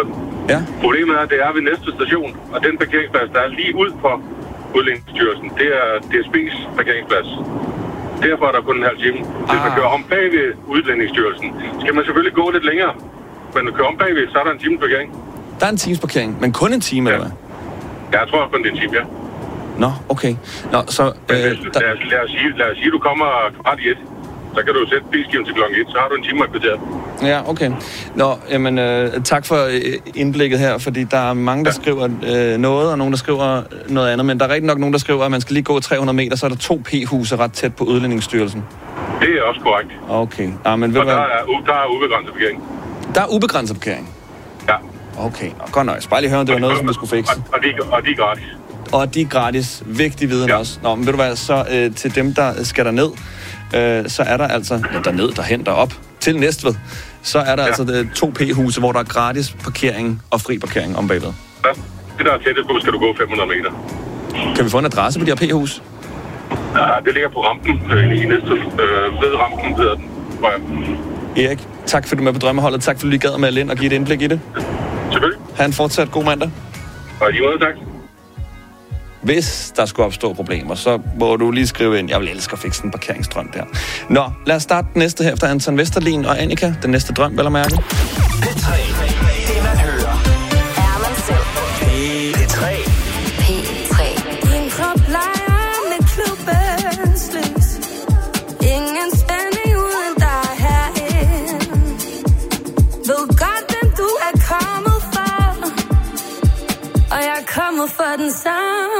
Ja. Problemet er, at det er ved næste station, og den parkeringsplads, der er lige ud for Udlændingsstyrelsen, det er D S B's parkeringsplads. Derfor er der kun en halv time. Hvis man kører om bag ved Udlændingsstyrelsen, skal man selvfølgelig gå lidt længere. Men når man kører om bagved, så er der en times parkering. Der er en times parkering, men kun en time, ja. Eller hvad? Ja, jeg tror kun det er en time, ja. Nå, okay. Nå, så... Men, øh, lad, lad, os, lad, os sige, lad os sige, du kommer kvart i et. Så kan du sætte bilskiven til klokken et, så har du en time og kvarter. Ja, okay. Nå, jamen, øh, tak for øh, indblikket her, fordi der er mange, der ja. skriver øh, noget, og nogen, der skriver noget andet. Men der er rigtig nok nogen, der skriver, at man skal lige gå tre hundrede meter, så er der to P-huse ret tæt på Udlændingsstyrelsen. Det er også korrekt. Okay. Ja, men ved og hvad? der er, der er ubegrænset parkering. Der er ubegrænset parkering? Ja. Okay, og godt nok. Jeg skal bare lige høre, om det var noget, som du skulle fikse. Og, og, de, og de er gratis. Og de er gratis. Vigtig viden ja. også. Nå, men ved du hvad, så øh, til dem, der skal derned, øh, så er der altså, ja, derned, derhen, derop, til Næstved, så er der ja. altså øh, to P-huse, hvor der er gratis parkering og fri parkering om bagved. Ja, det der er tættest på, skal du gå fem hundrede meter. Kan vi få en adresse på de her P-hus? Ja, det ligger på rampen øh, i Næstved. Øh, ved rampen hedder den. Ja. Erik, tak fordi du er med på Drømmeholdet. Tak fordi du lige gad med ind og give et indblik i det. Selvfølgelig. Ha' en fortsat god mandag. Og i måde, tak. Hvis der skulle opstå problemer, så må du lige skrive ind. Jeg vil elske at fikse en parkeringsdrøm der. Nå, lad os starte den næste her efter Anton Vesterlin og Annika. Den næste drøm, vel at mærke. P tre. Det man hører. Er man selv. P tre. P tre. Din krop leger med klubbens lys. Ingen spænding uden dig herinde. Ved godt, hvem du er kommet for. Og jeg er kommet for den samme.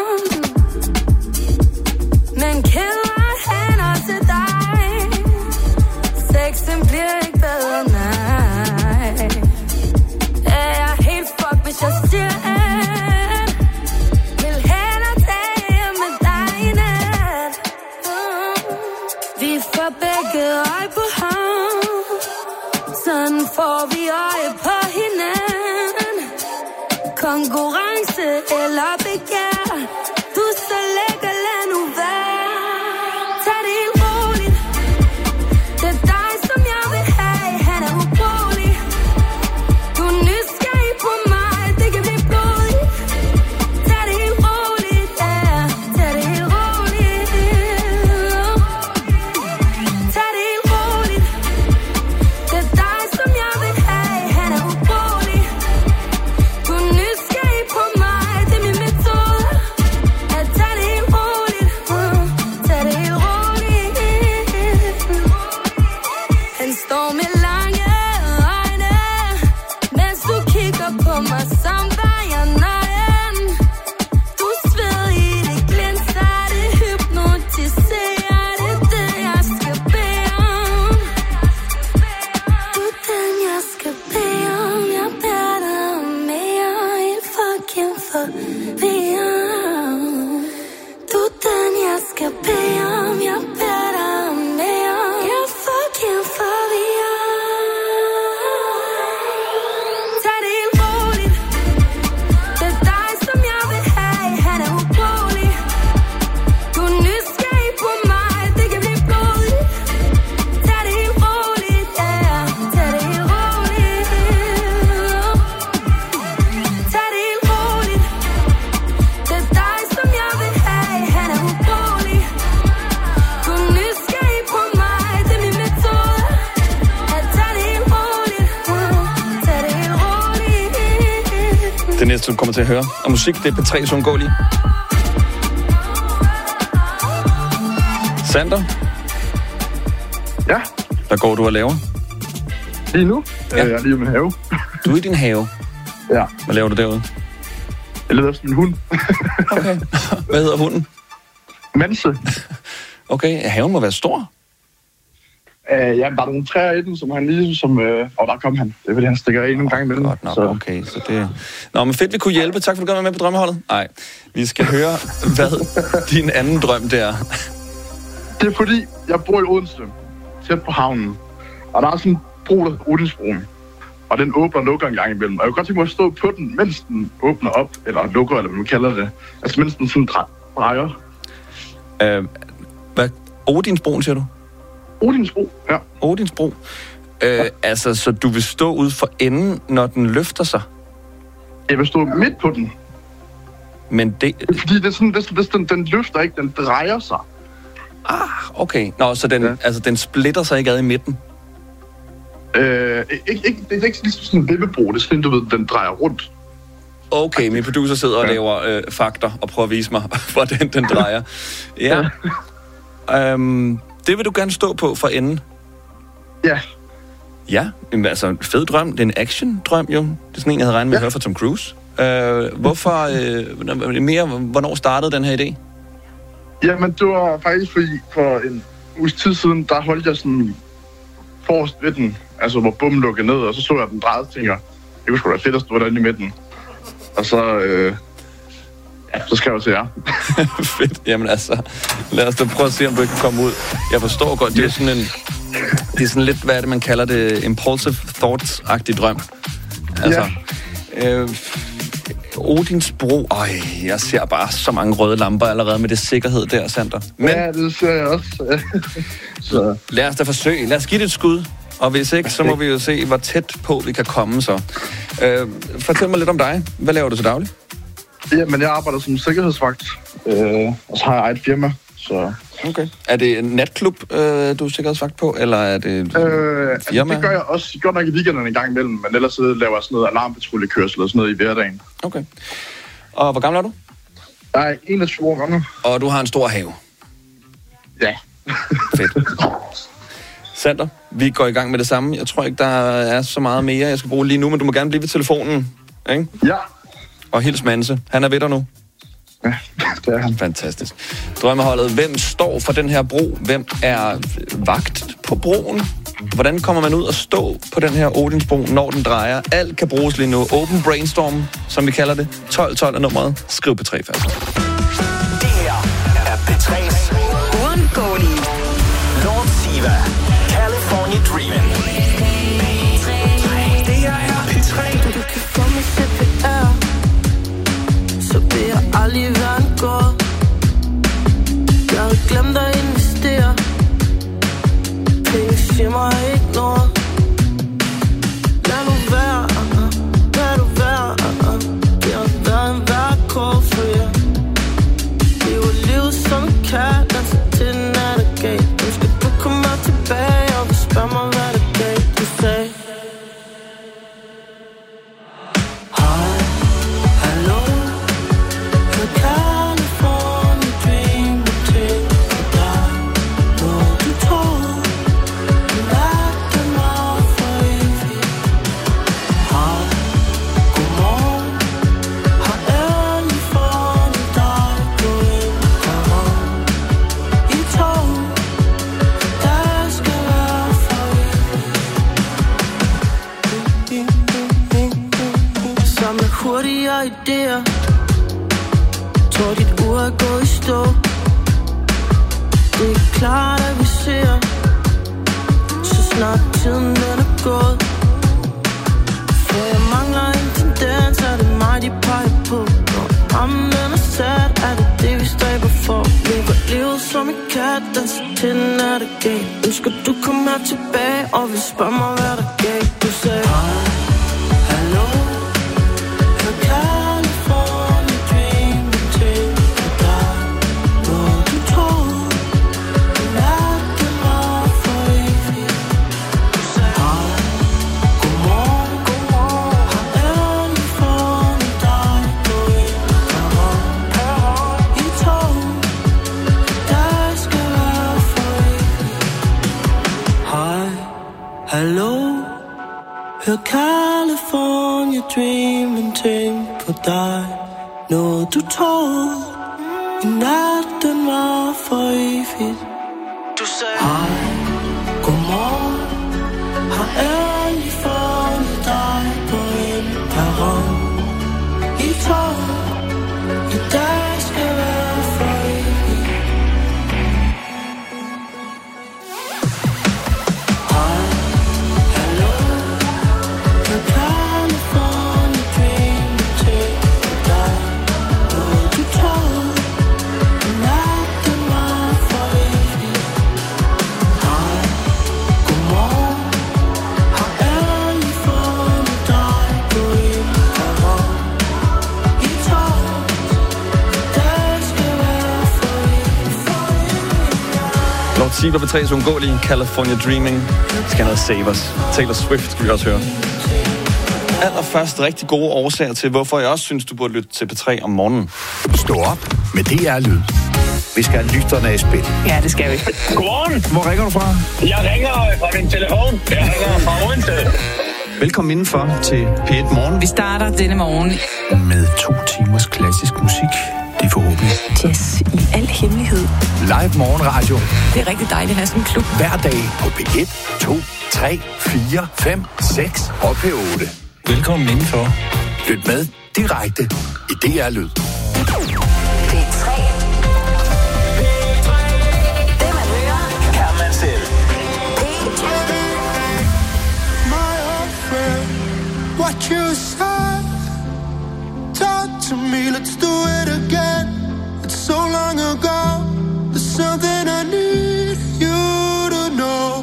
Men kæder hænder til dig. Sexen bliver ikke bedre, nej. Er jeg helt fuck, hvis jeg siger at vil hellere tage med dig i nat. Vi får begge øje på ham. Sådan får vi øje på hinanden. Konkurrence eller begær. Du er så lækker, lad nu være. Tag det helt roligt. Det er dig, som jeg vil have. Han er ubrugelig. Du er nysgerrig på mig. Det kan blive blodigt. Tag det helt roligt, ja. Tag det helt roligt. Tag det helt roligt. Det er dig, som jeg vil have. Han er ubrugelig. Du er nysgerrig på mig. Det er min metode. At tage det helt roligt. Tag det helt roligt. Han står med lange øjne, mens du kigger på mig, som var jeg nøgen. Du sved i det glinser, det hypnotiserer. Det er det, jeg skal bede om. Du er den, jeg skal bede om. Jeg beder dig om mere. Helt fucking forvirret. Du er den, jeg skal bede om. Jeg beder dig om mere. Jeg er fucking forvirret. Tag det helt roligt. Det er dig, som jeg vil have. Han er ubrugelig. Du er nysgerrig på mig. Det kan blive blodigt. Tag det helt roligt, ja. Tag det helt roligt. Tag det helt roligt. Det er dig, som jeg vil have. Han er ubrugelig. Du er nysgerrig på mig. Det er min metode. At tage det helt roligt. Tag det helt roligt. Det næste, du kommer til at høre. Og musik, det er P tre's uundgåelige. Sander? Ja? Hvad går du og laver? Lige nu? Ja. Jeg er lige i min have. Du er i din have? Ja. Hvad laver du derude? Jeg leder efter min hund. Okay. Hvad hedder hunden? Manse. Okay, haven må være stor. Uh, ja, der er nogle træer i den, som han lige som... Øh, og der kom han. Det er fordi, han stikker af nogle gange imellem. Godt nok, så. Okay. Så det... Nå, men fedt, vi kunne hjælpe. Tak for, at du kom med på Drømmeholdet. Nej, vi skal høre, hvad din anden drøm det er. Det er fordi, jeg bor i Odense, tæt på havnen. Og der er sådan en bro, der hedder Odensbroen. Og den åbner og lukker en gang imellem. Og jeg kunne godt tænke mig at stå på den, mens den åbner op, eller lukker, eller hvad man kalder det. Altså, mens den sådan drejer. Øh, hvad? Odinsbroen, siger du? Odinsbro, ja. Odinsbro. Øh, ja. Altså, så du vil stå ude for enden, når den løfter sig? Jeg vil stå midt på den. Men det... Fordi det er sådan, det, det, den, den løfter ikke, den drejer sig. Ah, okay. Nå, så den, ja. altså, den splitter sig ikke ad i midten? Øh, ikke, ikke, det er ikke ligesom sådan en vippebro, det er sådan, du ved, den drejer rundt. Okay, min producer sidder og laver øh, fakter og prøver at vise mig, hvordan den drejer. Ja. øhm, det vil du gerne stå på for enden? Ja. Ja, altså fed drøm. Det er en action-drøm jo. Det er sådan en, jeg havde regnet med ja. at høre fra Tom Cruise. Øh, hvorfor, øh, mere, hvornår startede den her idé? Jamen, det var faktisk fordi, for en uges tid siden, der holdt jeg sådan forrest ved den, altså hvor bommen lukkede ned, og så så jeg den drejet, og tænker, det kunne sgu da fedt at stå derinde i midten. Og så, øh, ja, så skal jeg jo til jer. Fedt. Jamen altså, lad os da prøve at se, om du ikke kan komme ud. Jeg forstår godt, det er sådan en, det er sådan lidt, hvad er det, man kalder det, impulsive thoughts-agtig drøm. Altså, ja. øh, Odins bro, øj, jeg ser bare så mange røde lamper allerede med det sikkerhed der, Sander. Men, ja, det ser jeg også. Så. Lad os da forsøge. Lad os give det et skud. Og hvis ikke, så må vi jo se, hvor tæt på vi kan komme så. Øh, fortæl mig lidt om dig. Hvad laver du så dagligt? Jamen, jeg arbejder som sikkerhedsvagt. Øh, og så har jeg eget firma. Så. Okay. Er det en natklub, øh, du er sikkerhedsvagt på, eller er det et øh, firma? Altså, det gør jeg også. Godt nok i weekenderne en gang imellem, men ellers så laver jeg sådan noget alarmpatruljekørsel og sådan noget i hverdagen. Okay. Og hvor gammel er du? Jeg er enogtyve år gammel. Og du har en stor have? Ja. Fedt. Sander, vi går i gang med det samme. Jeg tror ikke, der er så meget mere, jeg skal bruge lige nu, men du må gerne blive ved telefonen, ikke? Ja. Og hils Manse. Han er ved dig nu. Ja, det er han. Fantastisk. Drømmeholdet, hvem står for den her bro? Hvem er vagt på broen? Hvordan kommer man ud og stå på den her Odinsbro, når den drejer? Alt kan bruges lige nu. Open brainstorm, som vi kalder det. tolv tolv er nummeret. Skriv P tre først. Det her er P tre's uundgåelige Lord Siva, California Dreamin'. Det her er P tre. Du kan få mig C P R, så vil jeg aldrig være en gård. Jeg har glemt at investere. Penge siger mig ikke noget. Lad nu være, lad du være. Det har været en værkår for jer. Lever livet som en kat, danser til den er der galt. Nu skal du komme mig tilbage, og vil spørge mig, hvad der galt. Du sagde idéer. Tror dit ur er gået i stå. Det er klart at vi ser, så snart tiden den er gået. For jeg mangler en tendens, er det mig de peger på. Når rammen den er sat, er det det vi stræber for. Lever livet som en kat, danser til den er der galt. Ønsker du komme her tilbage, og vil spørge mig hvad der galt. Du sagde hallo. Hallo, hør California Dreamin', tænk på dig. Noget du tog i nat, den var for evigt. Du sagde hej, godmorgen. Har endelig fundet dig på en perron. I tog, i dag skal være for evigt. musik på P tre's undgåelige California Dreaming. Vi skal noget Save Us. Taylor Swift skal vi også høre. Allerførst rigtig gode årsager til, hvorfor jeg også synes, du burde lytte til P tre om morgenen. Stå op med D R Lyd. Vi skal have lytterne i spil. Ja, det skal vi. Godmorgen. Hvor ringer du fra? Jeg ringer fra min telefon. Jeg ringer fra Odense. Velkommen indenfor til P et Morgen. Vi starter denne morgen Med to timers klassisk musik. Det er forhåbentlig jazz i al hemmelighed. live morgenradio. Det er rigtig dejligt at have sådan en klub. Hver dag på P et, to, tre, fire, fem, seks og P otte. Velkommen indenfor. Lyt med direkte i D R Lyd. P tre. Det man hører, Kan man selv. What you said, talk to me, let's do it again. It's so long ago, there's something I need you to know.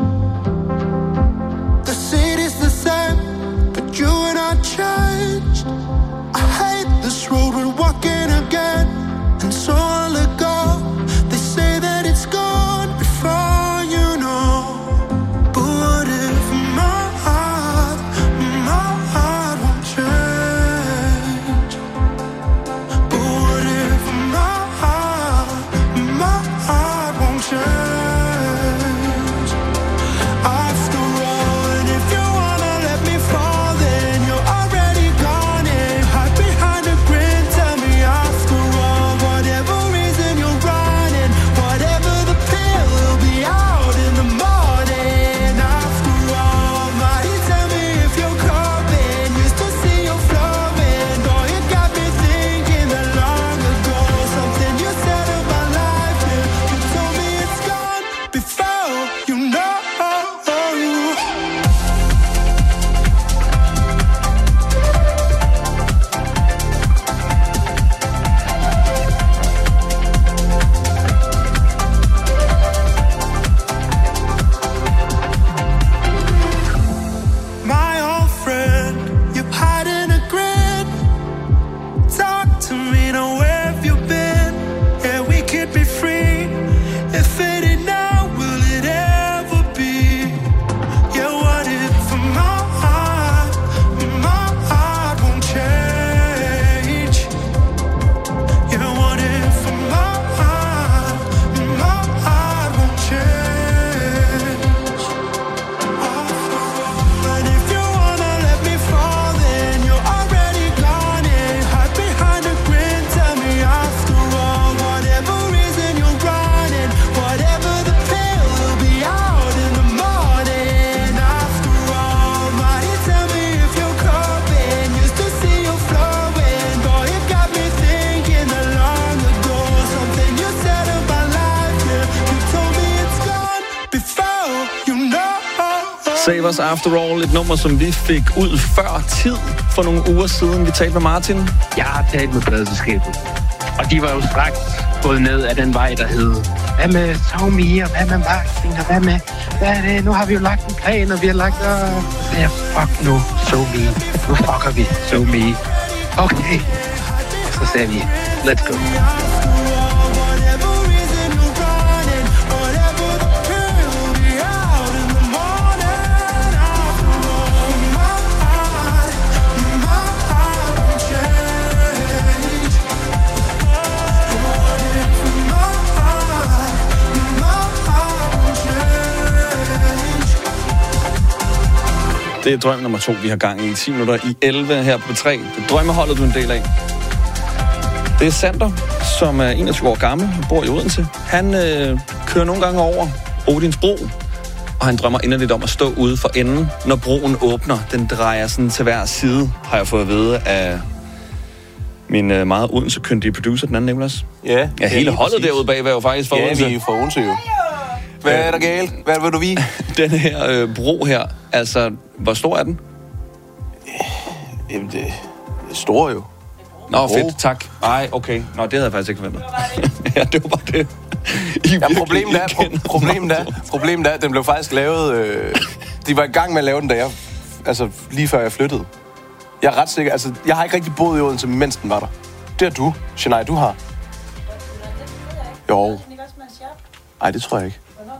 The city's the same, but you and I changed. I hate this road we're walking again, and so I'll let go. They say that it's gone before you know. But what if my heart, my heart won't change? But what if my heart, my heart won't change? After all, and if you wanna let me fall, then you're already gone and hide behind a grin. Tell me after all, whatever reason you're running, whatever the pill, will be out in the morning. After all, might tell me if you're coming, used to see you flowing. Oh, you got me thinking that long ago, something you said about life, yeah. You told me it's gone before you know. My old friend, you're hiding a grin. Talk to me, now where have you been? Yeah, we could be free. If it ain't now, will it ever be? Yeah, what if my heart, my heart won't change? Yeah, what if my heart, my heart won't change? And if you wanna let me fall, then you're already gone and hide behind a grin. Tell me after all, whatever reason you're running, whatever the pill, will be out in the morning. After all, might tell me if you're coming, used to see you flowing. Boy, you got me thinking that long ago, something you said about life, yeah. You told me it's gone before you know. Save Us After All, et nummer, som vi fik ud før tid for nogle uger siden. Vi talte med Martin. Jeg har talt med pladeselskabet, og de var jo straks gået ned af den vej, der hed hvad med SoMe, og hvad med marketing, og hvad med hvad er det? Nu har vi jo lagt en plan, og vi har lagt og ja, fuck nu, SoMe. Nu fucker vi SoMe. Okay. Og så sagde vi, let's go. Det er drøm nummer to, vi har gang i ti minutter i elleve her på P tre. Det er drømmeholdet, du er en del af. Det er Sander, som er enogtyve år gammel og bor i Odense. Han øh, kører nogle gange over Odins bro, og han drømmer inderligt om at stå ude for enden, når broen åbner. Den drejer sådan til hver side, har jeg fået at vide af min øh, meget Odense-kyndige producer, den anden Niklas. Ja. Ja, hele holdet derude bag var jo faktisk fra ja, Odense. Ja, vi er fra Odense jo. Hvad er der galt? Hvad vil du vide? Den her øh, bro her, altså, hvor stor er den? Jamen, det er stor jo. Nå, fedt, tak. Ej, okay. Nå, det havde jeg faktisk ikke forventet. Ja, det var bare det. Ja, problemet er, pro- problemet er, problemet er, at den blev faktisk lavet... Øh, de var i gang med at lave den, da jeg... Altså, lige før jeg flyttede. Jeg er ret sikker... Altså, jeg har ikke rigtig boet i Odense, mens den var der. Det er du. Shania, du har. Jo. Ej, det tror jeg ikke.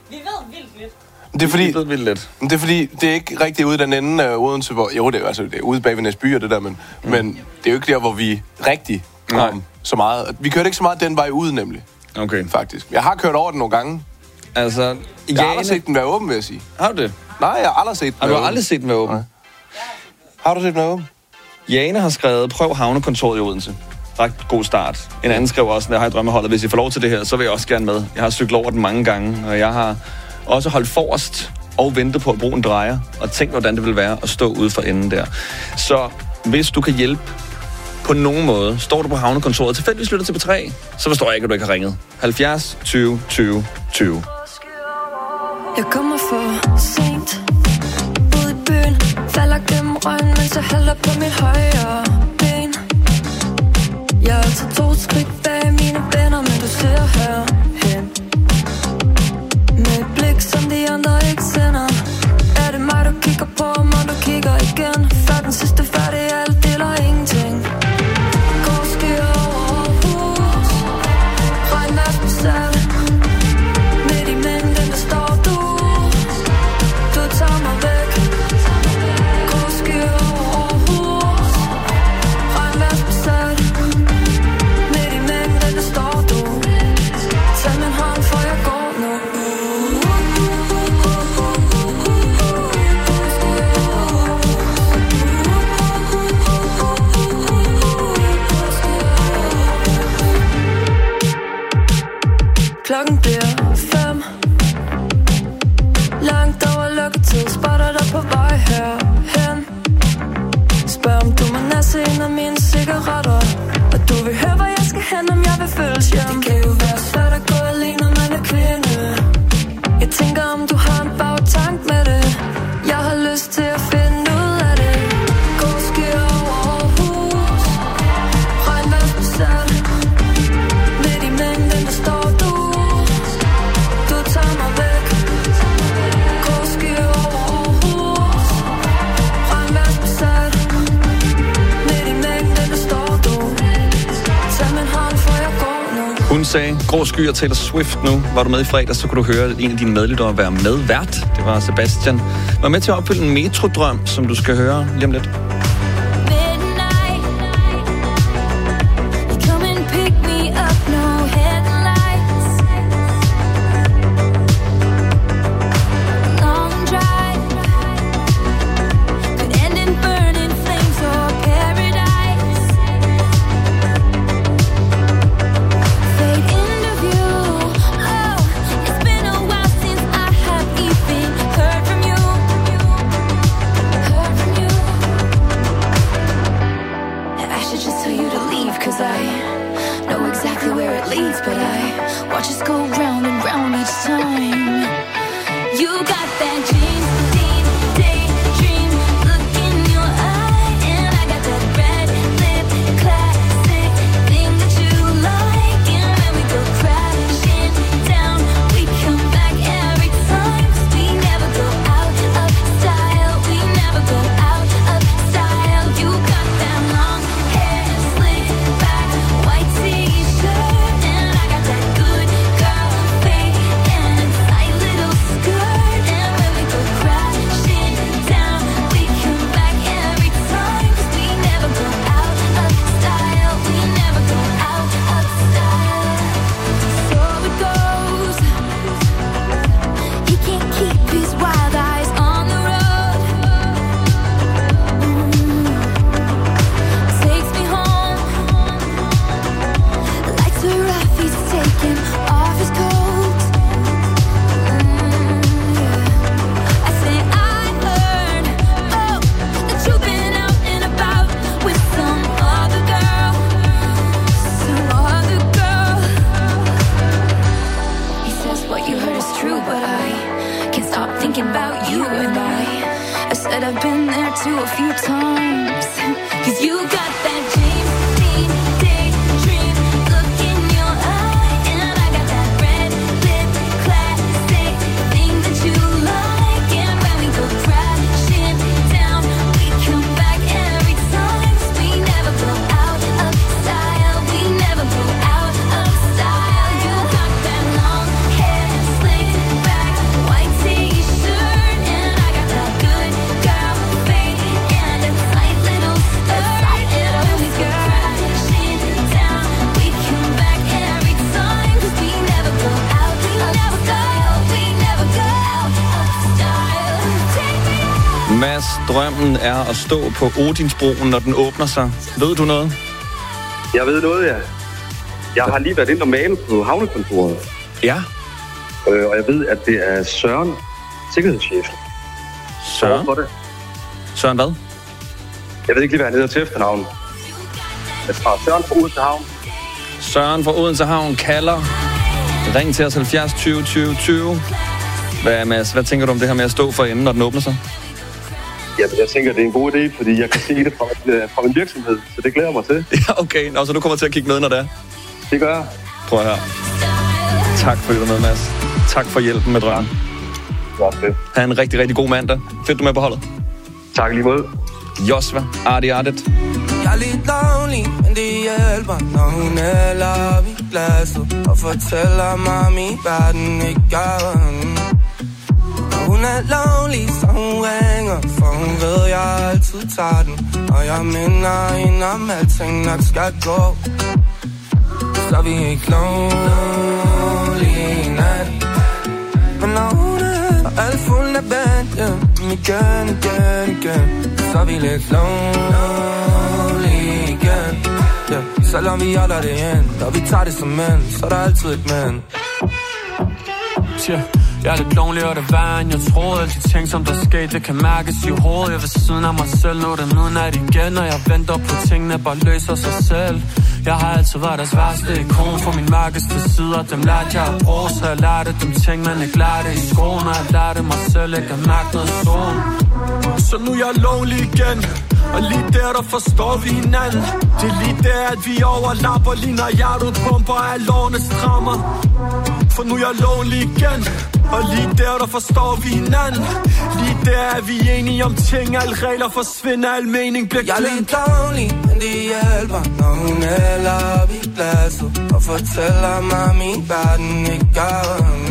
Vi ved vildt lidt. Det er fordi, Vi ved vildt lidt. det er fordi, det er ikke rigtig ude i den ende af Odense, hvor... Jo, det er, altså, det er ude bag ved Næsby og det der, men, mm. men det er jo ikke der, hvor vi rigtig kom så meget. Vi kørte ikke så meget den vej ud, nemlig. Okay. Faktisk. Jeg har kørt over den nogle gange. Altså, jeg Jane... har aldrig set den være åben, vil jeg sige. Har du det? Nej, jeg har aldrig set den Har du aldrig set den være åben? Nej. Har du set den være åben? Jane har skrevet, prøv havnekontoret i Odense. Ret god start. En anden skrev også, når jeg har i drømmeholdet, hvis I får lov til det her, så vil jeg også gerne med. Jeg har cyklet over den mange gange, og jeg har også holdt forrest og ventet på at bruge en drejer, og tænkt, hvordan det vil være at stå ude for enden der. Så hvis du kan hjælpe på nogen måde, står du på havnekontoret, tilfældigvis lytter til P tre, så forstår jeg ikke, at du ikke har ringet. halvfjerds tyve tyve tyve. Jeg kommer for sent ud i byen, falder gennem røgen, mens jeg hælder på mit højre ben. Jeg er altid to skridt bag mine venner, men du ser herhen. Med et blik, som de andre ikke sender. Er det mig, du kigger på, om du kigger igen? Før den sidste færdig, alt eller ingenting. Går skyer over hus, regnvejr på salg. Midt i mængden, der står du. Du tager mig væk. Går skyer over hus, regnvejr på salg. Midt i mængden, der står du. Tag min hånd, for jeg går nu. Klokken bliver fem. Langt over lukketid. Spotter dig på vej herhen. Spørg om du må nasse en af mine cigaretter. Og du vil høre hvor jeg skal hen, om jeg vil følges hjem. Det kan jo være svært at gå alene, når man er kvinde. Jeg tænker om du har en bagtank med det. Jeg har lyst til at finde ud af det. Gå skyer over hus, regnvejr på salg. Midt i mængden, der står du. Du tager mig væk. Gå skyer over hus, regnvejr på salg. Midt i mængden, der står du. Tag min hånd, for jeg går nu. Hun sagde, grå skyer Taylor Swift nu. Var du med i fredag, så kunne du høre en af dine medlyttere være medvært. Det var Sebastian. Var med til at opfylde en metrodrøm, som du skal høre lige om lidt. Back Mads, drømmen er at stå på Odinsbroen, når den åbner sig. Ved du noget? Jeg ved noget, ja. Jeg har lige været inde og male på havnekontoret. Ja. Øh, og jeg ved, at det er Søren, sikkerhedschef. Søren? For det. Søren hvad? Jeg ved ikke lige, hvad han hedder til efternavn. Jeg tror Søren fra Odense Havn. Søren fra Odense Havn kalder. Ring til os halvfjerds tyve tyve tyve. Hvad, Mads, hvad tænker du om det her med at stå for enden, når den åbner sig? Ja, jeg tænker, det er en god idé, fordi jeg kan se det fra, fra min virksomhed, så det glæder mig til. Ja, okay. Nå, så du kommer til at kigge med, når det er? Det gør jeg. Prøv at høre. Tak for det med, Mads. Tak for hjælpen med drømmen. Ja, fedt. Ha' en rigtig, rigtig god mandag. Fedt, du med på holdet. Tak lige måde. Josva, Arti Artet. Jeg er lidt lonely, men det hjælper, når hun hælder op i glasset og fortæller mig, at min verden ikke gør. Hun er lonely, så hun ringer, for hun ved, jeg altid tager den. Og jeg minder hende om, alting nok skal gå. Så er vi ikke lonely i nat. Men når hun er alt fuld af band, yeah, igen, igen, igen, så er vi lidt lonely igen. Yeah, selvom vi holder det ind, og vi tager det som mænd, så er der altid et mænd. Yeah. Jeg er lidt lonely, og det er værre, end jeg troede. Alle de ting, som der skete, det kan mærkes i hovedet. Jeg vil siden af mig selv, nu er det midnat igen. Og jeg venter på tingene, bare løser sig selv. Jeg har altid været deres værste ikon for min mørkeste sider. Dem lærte jeg at bruge, så jeg lærte dem ting, man ikke lærte i skolen. Og jeg lærte mig selv ikke at mærke noget solen. Så nu er jeg lonely igen, og lige der, der forstår vi hinanden. Det er lige der, at vi overlapper, lige når hjertet pumper, og lårene strammer. For nu er jeg lonely igen, og lige der, der forstår vi hinanden. Lige der er vi enige om ting, alle regler forsvinder, al mening bliver glemt. Jeg er lidt lonely, men det hjælper, når hun hælder op i glasset og fortæller mig, at min verden ikke gør.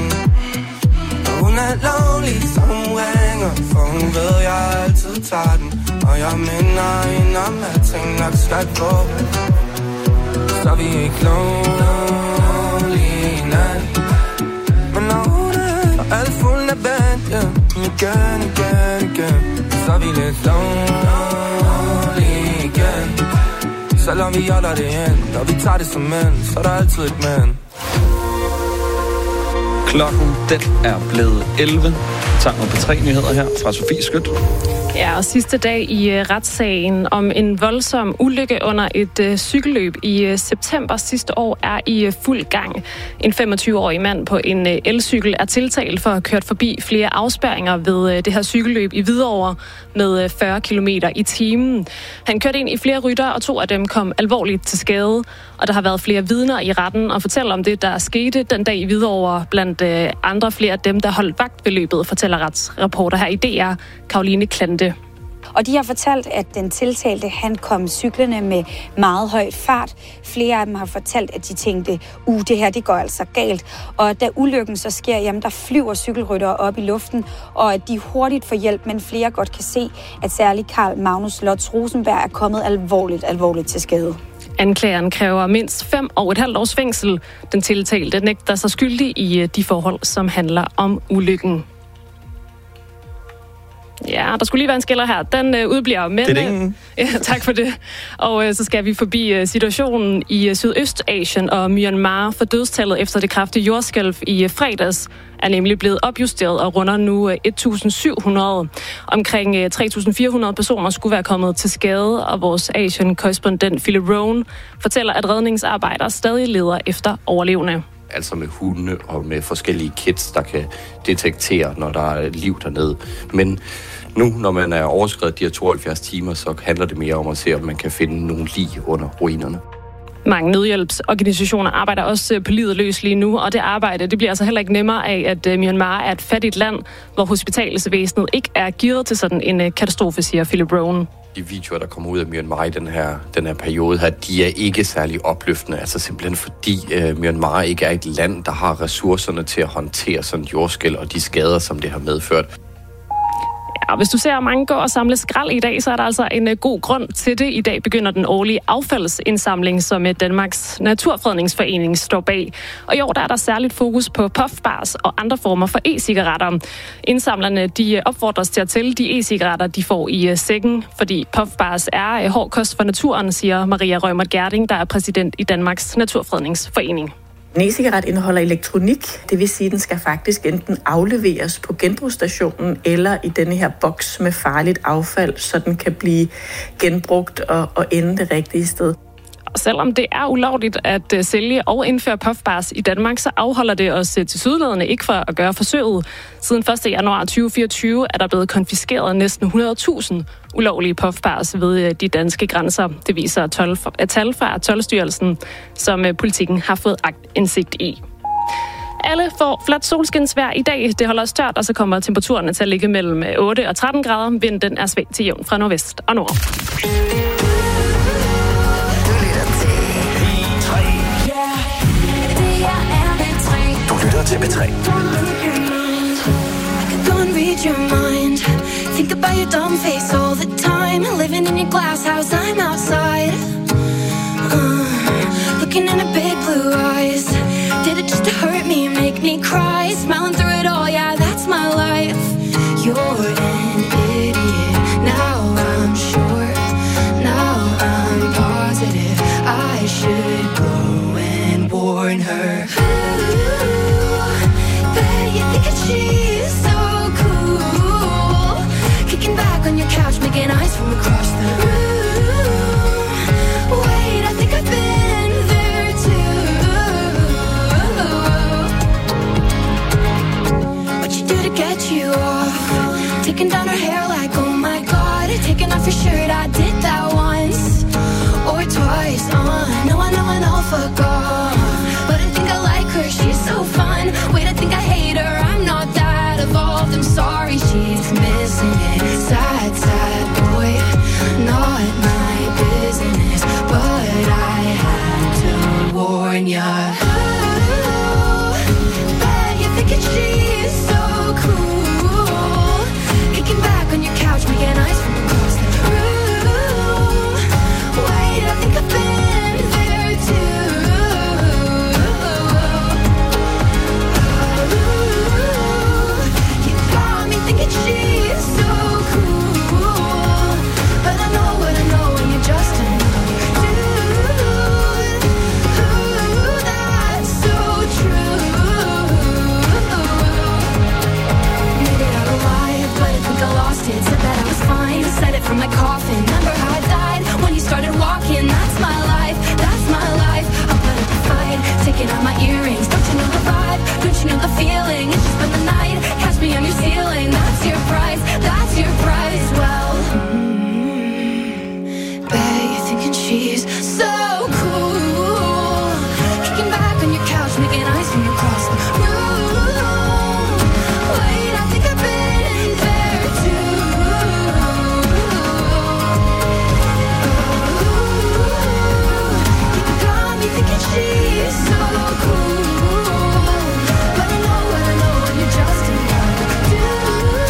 Hun er lonely, så hun ringer, for hun ved, jeg altid tager den. Og jeg minder hende om, at ting nok skal gå. Så er vi ikke lonely i nat. Men når hun er alt fuld af band, yeah, igen, igen, igen, så er vi lidt lonely igen. Selvom vi holder det ind, og vi tager det som mænd, så er der altid et mænd. Klokken, den er blevet elleve. Tager på tre nyheder her fra Sofie Skødt. Ja, og sidste dag i uh, retssagen om en voldsom ulykke under et uh, cykelløb i uh, september sidste år er i uh, fuld gang. En femogtyve-årig mand på en uh, elcykel er tiltalt for at have kørt forbi flere afspærringer ved uh, det her cykelløb i Hvidovre med uh, fyrre kilometer i timen. Han kørte ind i flere rytter, og to af dem kom alvorligt til skade. Og der har været flere vidner i retten og fortæller om det, der skete den dag i Hvidovre. Blandt uh, andre flere af dem, der holdt vagt ved løbet, fortæller retsreporter her i D R, Karoline Klante. Og de har fortalt, at den tiltalte, han kom cyklerne med meget højt fart. Flere af dem har fortalt, at de tænkte, uh, det her, det går altså galt. Og da ulykken så sker, jamen, der flyver cykelryttere op i luften, og at de hurtigt får hjælp, men flere godt kan se, at særligt Karl Magnus Lotz Rosenberg er kommet alvorligt, alvorligt til skade. Anklageren kræver mindst fem og et halvt års fængsel. Den tiltalte nægter sig skyldig i de forhold, som handler om ulykken. Ja, der skulle lige være en skiller her. Den øh, udbliver, men... Det er det. Ja, tak for det. Og øh, så skal vi forbi øh, situationen i øh, Sydøstasien og Myanmar, for dødstallet efter det kraftige jordskælv i øh, fredags er nemlig blevet opjusteret og runder nu øh, et tusind syv hundrede. Omkring øh, tre tusind fire hundrede personer skulle være kommet til skade, og vores Asien-korrespondent Philip Rohn fortæller, at redningsarbejdere stadig leder efter overlevende. Altså med hunde og med forskellige kits, der kan detektere, når der er liv dernede. Men nu, når man er overskredet de her tooghalvfjerds timer, så handler det mere om at se, om man kan finde nogle lig under ruinerne. Mange nødhjælpsorganisationer arbejder også på livet løs lige nu, og det arbejde det bliver altså heller ikke nemmere af, at Myanmar er et fattigt land, hvor hospitalsvæsenet ikke er gearet til sådan en katastrofe, siger Philip Rohn. De videoer, der kommer ud af Myanmar i den her, den her periode her, de er ikke særlig opløftende. Altså simpelthen fordi uh, Myanmar ikke er et land, der har ressourcerne til at håndtere sådan et jordskælv og de skader, som det har medført. Ja, hvis du ser mange gå og samle skrald i dag, så er der altså en uh, god grund til det. I dag begynder den årlige affaldsindsamling, som uh, Danmarks Naturfredningsforening står bag. Og i år der er der særligt fokus på puffbars og andre former for e-cigaretter. Indsamlerne de opfordres til at tælle de e-cigaretter, de får i uh, sækken, fordi puffbars er uh, hård kost for naturen, siger Maria Rømert Gerding, der er præsident i Danmarks Naturfredningsforening. En e-cigaret indeholder elektronik, det vil sige, at den skal faktisk enten afleveres på genbrugsstationen eller i denne her boks med farligt affald, så den kan blive genbrugt og, og ende det rigtige sted. Og selvom det er ulovligt at uh, sælge og indføre puffbars i Danmark, så afholder det os uh, tilsyneladende ikke for at gøre forsøget. Siden første januar tyve fireogtyve er der blevet konfiskeret næsten hundrede tusind ulovlige puffbars ved uh, de danske grænser. Det viser tolv, uh, tal fra Toldstyrelsen, som uh, politikken har fået indsigt i. Alle får fladt solskinsvejr i dag. Det holder os tørt, og så kommer temperaturerne til at ligge mellem otte og tretten grader. Vinden den er svag til jævn fra nordvest og nord. Du lytter til P tre. I could go and read your mind. Think about your dumb face all the time. Living in your glass house, I'm outside. Uh, looking in her big blue eyes. Did it just to hurt me, make me cry. Smiling through it all, yeah, that's my life. You're an idiot. Now I'm sure. Now I'm positive. I should go and warn her. She's so cool. Kicking back on your couch, making eyes from across the room. Wait, I think I've been there too. What you do to get you off? Taking down her hair like, oh my god. Taking off your shirt, I did that once or twice. Uh, no, I know, I know, fuck off. But I think I like her, she's so fun. Wait, I think I hate her, I'm not that evolved. I'm sorry, she's missing it. Sad, sad boy, not my business. But I had to warn ya. Ooh, bet you're thinking she's so cool. Kicking back on your couch, making eyes from across the room. Wait, I think I've been there too. She's so cool, but I know what I know when you're just another dude. Ooh, that's so true. Made it out alive, but I think I lost it. Said that I was fine, said it from my coffin. Remember how I died when you started walking? That's my life, that's my life. I'll put up a fight, taking out my earrings. Don't you know the vibe? Don't you know the feeling? It's just been the night, catch me on your ceiling. That's your price, that's your price. Well, mm, bet you're thinking she's so cool. Kicking back on your couch, making eyes from across the room. Wait, I think I've been there too. Ooh, you got me thinking she's so cool. But I know what I know when you're just another dude.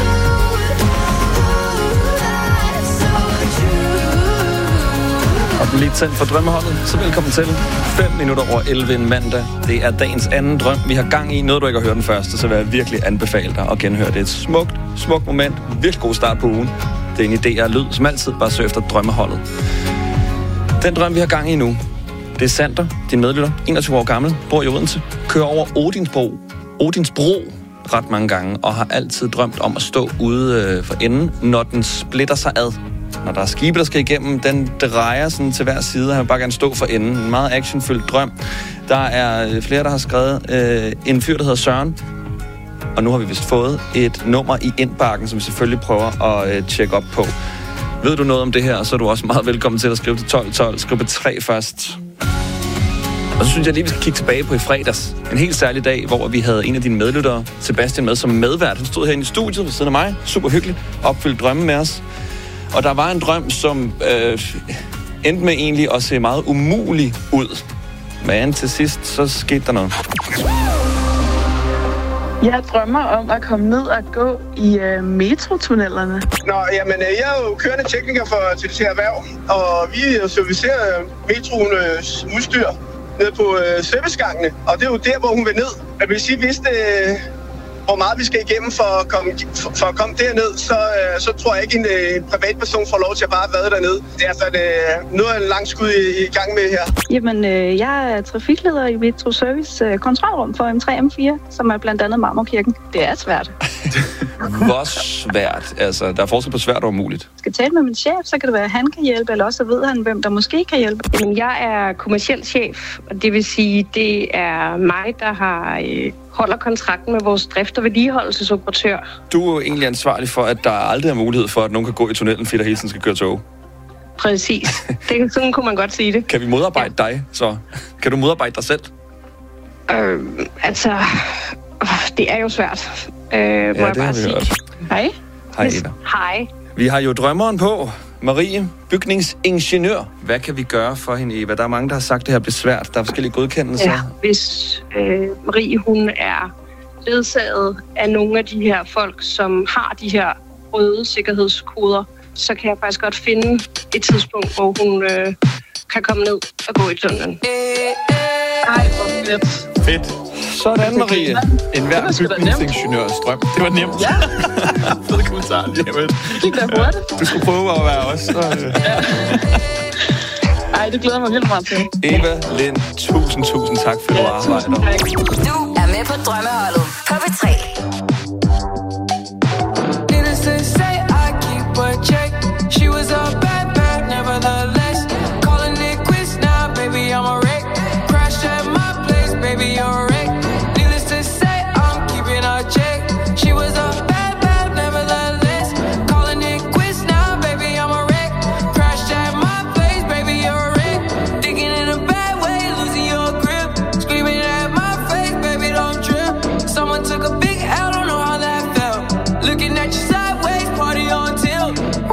Og den lige tændt for drømmeholdet, så velkommen til. fem minutter over elleve en mandag. Det er dagens anden drøm. Vi har gang i noget, du ikke har hørt den første, så vil jeg virkelig anbefale dig at genhøre det. Det er et smukt, smukt moment. Virkelig god start på ugen. Det er en idé og lyd, som altid bare søger efter drømmeholdet. Den drøm, vi har gang i nu, det er Sander, din medlytter, enogtyve år gammel, bor i Odense, kører over Odinsbro, Odinsbro ret mange gange, og har altid drømt om at stå ude øh, for enden, når den splitter sig ad. Når der er skibe, der skal igennem, den drejer sådan til hver side, han vil bare gerne stå for enden. En meget actionfyldt drøm. Der er flere, der har skrevet øh, en fyr, der hedder Søren, og nu har vi vist fået et nummer i indbakken, som vi selvfølgelig prøver at øh, tjekke op på. Ved du noget om det her, så er du også meget velkommen til at skrive til tolv tolv. Skriv på tre først. Og så synes jeg lige, vi skal kigge tilbage på i fredags. En helt særlig dag, hvor vi havde en af dine medlyttere, Sebastian, med som medvært. Han stod herinde i studiet ved siden af mig. Super hyggeligt. Opfyldt drømme med os. Og der var en drøm, som øh, endte med egentlig at se meget umulig ud. Men til sidst, så skete der noget. Jeg drømmer om at komme ned og gå i øh, metrotunnelerne. Nå, jamen, jeg er jo kørende tekniker for T D C Erhverv, og vi servicerer metroens udstyr ned på øh, servicegangene, og det er jo der, hvor hun vil ned. Jeg vil sige, hvis det... hvor meget vi skal igennem for at komme, for, for at komme derned, så, øh, så tror jeg ikke, en, en privatperson får lov til at bare vade dernede. Det er altså øh, noget af en lang skud i, i gang med her. Jamen, øh, jeg er trafikleder i Metro Service øh, kontrolrum for M tre M fire, som er blandt andet Marmorkirken. Det er svært. Hvor svært? Altså, der er forskel på svært og umuligt. Skal tale med min chef, så kan det være, at han kan hjælpe, eller også ved han, hvem der måske kan hjælpe. Jamen, jeg er kommerciel chef, og det vil sige, det er mig, der har... Øh, holder kontrakten med vores drift- og vedligeholdelsesoperatør. Du er jo egentlig ansvarlig for, at der aldrig er mulighed for, at nogen kan gå i tunnelen, fordi der hele tiden skal køre tog. Præcis. Det, sådan kunne man godt sige det. Kan vi modarbejde ja. dig, så? Kan du modarbejde dig selv? Øh, altså, det er jo svært. Øh, ja, må det jeg har bare vi sige. hørt. Hej. Hej, Eva. Hej. Vi har jo drømmeren på. Marie, bygningsingeniør. Hvad kan vi gøre for hende, Eva? Der er mange, der har sagt, at det her bliver svært. Der er forskellige godkendelser. Ja, hvis øh, Marie, hun er ledsaget af nogle af de her folk, som har de her røde sikkerhedskoder, så kan jeg faktisk godt finde et tidspunkt, hvor hun øh, kan komme ned og gå i tunnelen. Ej, hvor fedt. Fedt. Sådan, Marie. En hver bygningsingeniørs drøm. Det var nemt. Ja. Fed kommentar. Jamen. Gik da hurtigt. Du skulle prøve at være os. Så, øh. Ej, det glæder mig helt meget til. Eva Lind, tusind, tusind tak, for ja, du arbejder. Du er med på drømmeholdet på P tre. She was a bad, bad, nevertheless. Calling it quits now, baby, I'm a wreck. Crashed at my place, baby, you're a wreck. Needless to say, I'm keeping her check. She was a bad, bad, nevertheless. Calling it quits now, baby, I'm a wreck. Crashed at my place, baby, you're a wreck. Thinking in a bad way, losing your grip. Screaming at my face, baby, don't trip. Someone took a big L, don't know how that felt. Looking at you sideways, party on tilt.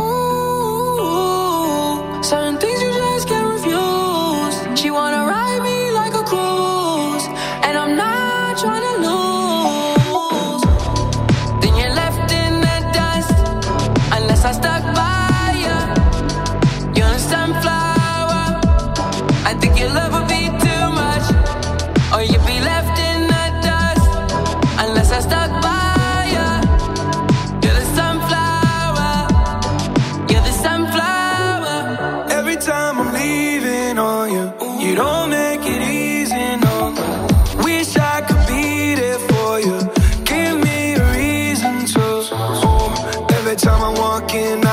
Certain things you just can't refuse. She wanna ride me like a cruise, and I'm not trying to lose. Then you're left in the dust, unless I stuck by you. You're a sunflower. I think your love would be too much, or you'd be left in the dust, unless I stuck by you. You're the sunflower. You're the sunflower. Every time I'm leaving on you, you don't make it easy, no. Wish I could be there for you. Give me a reason to. Oh, every time I'm walking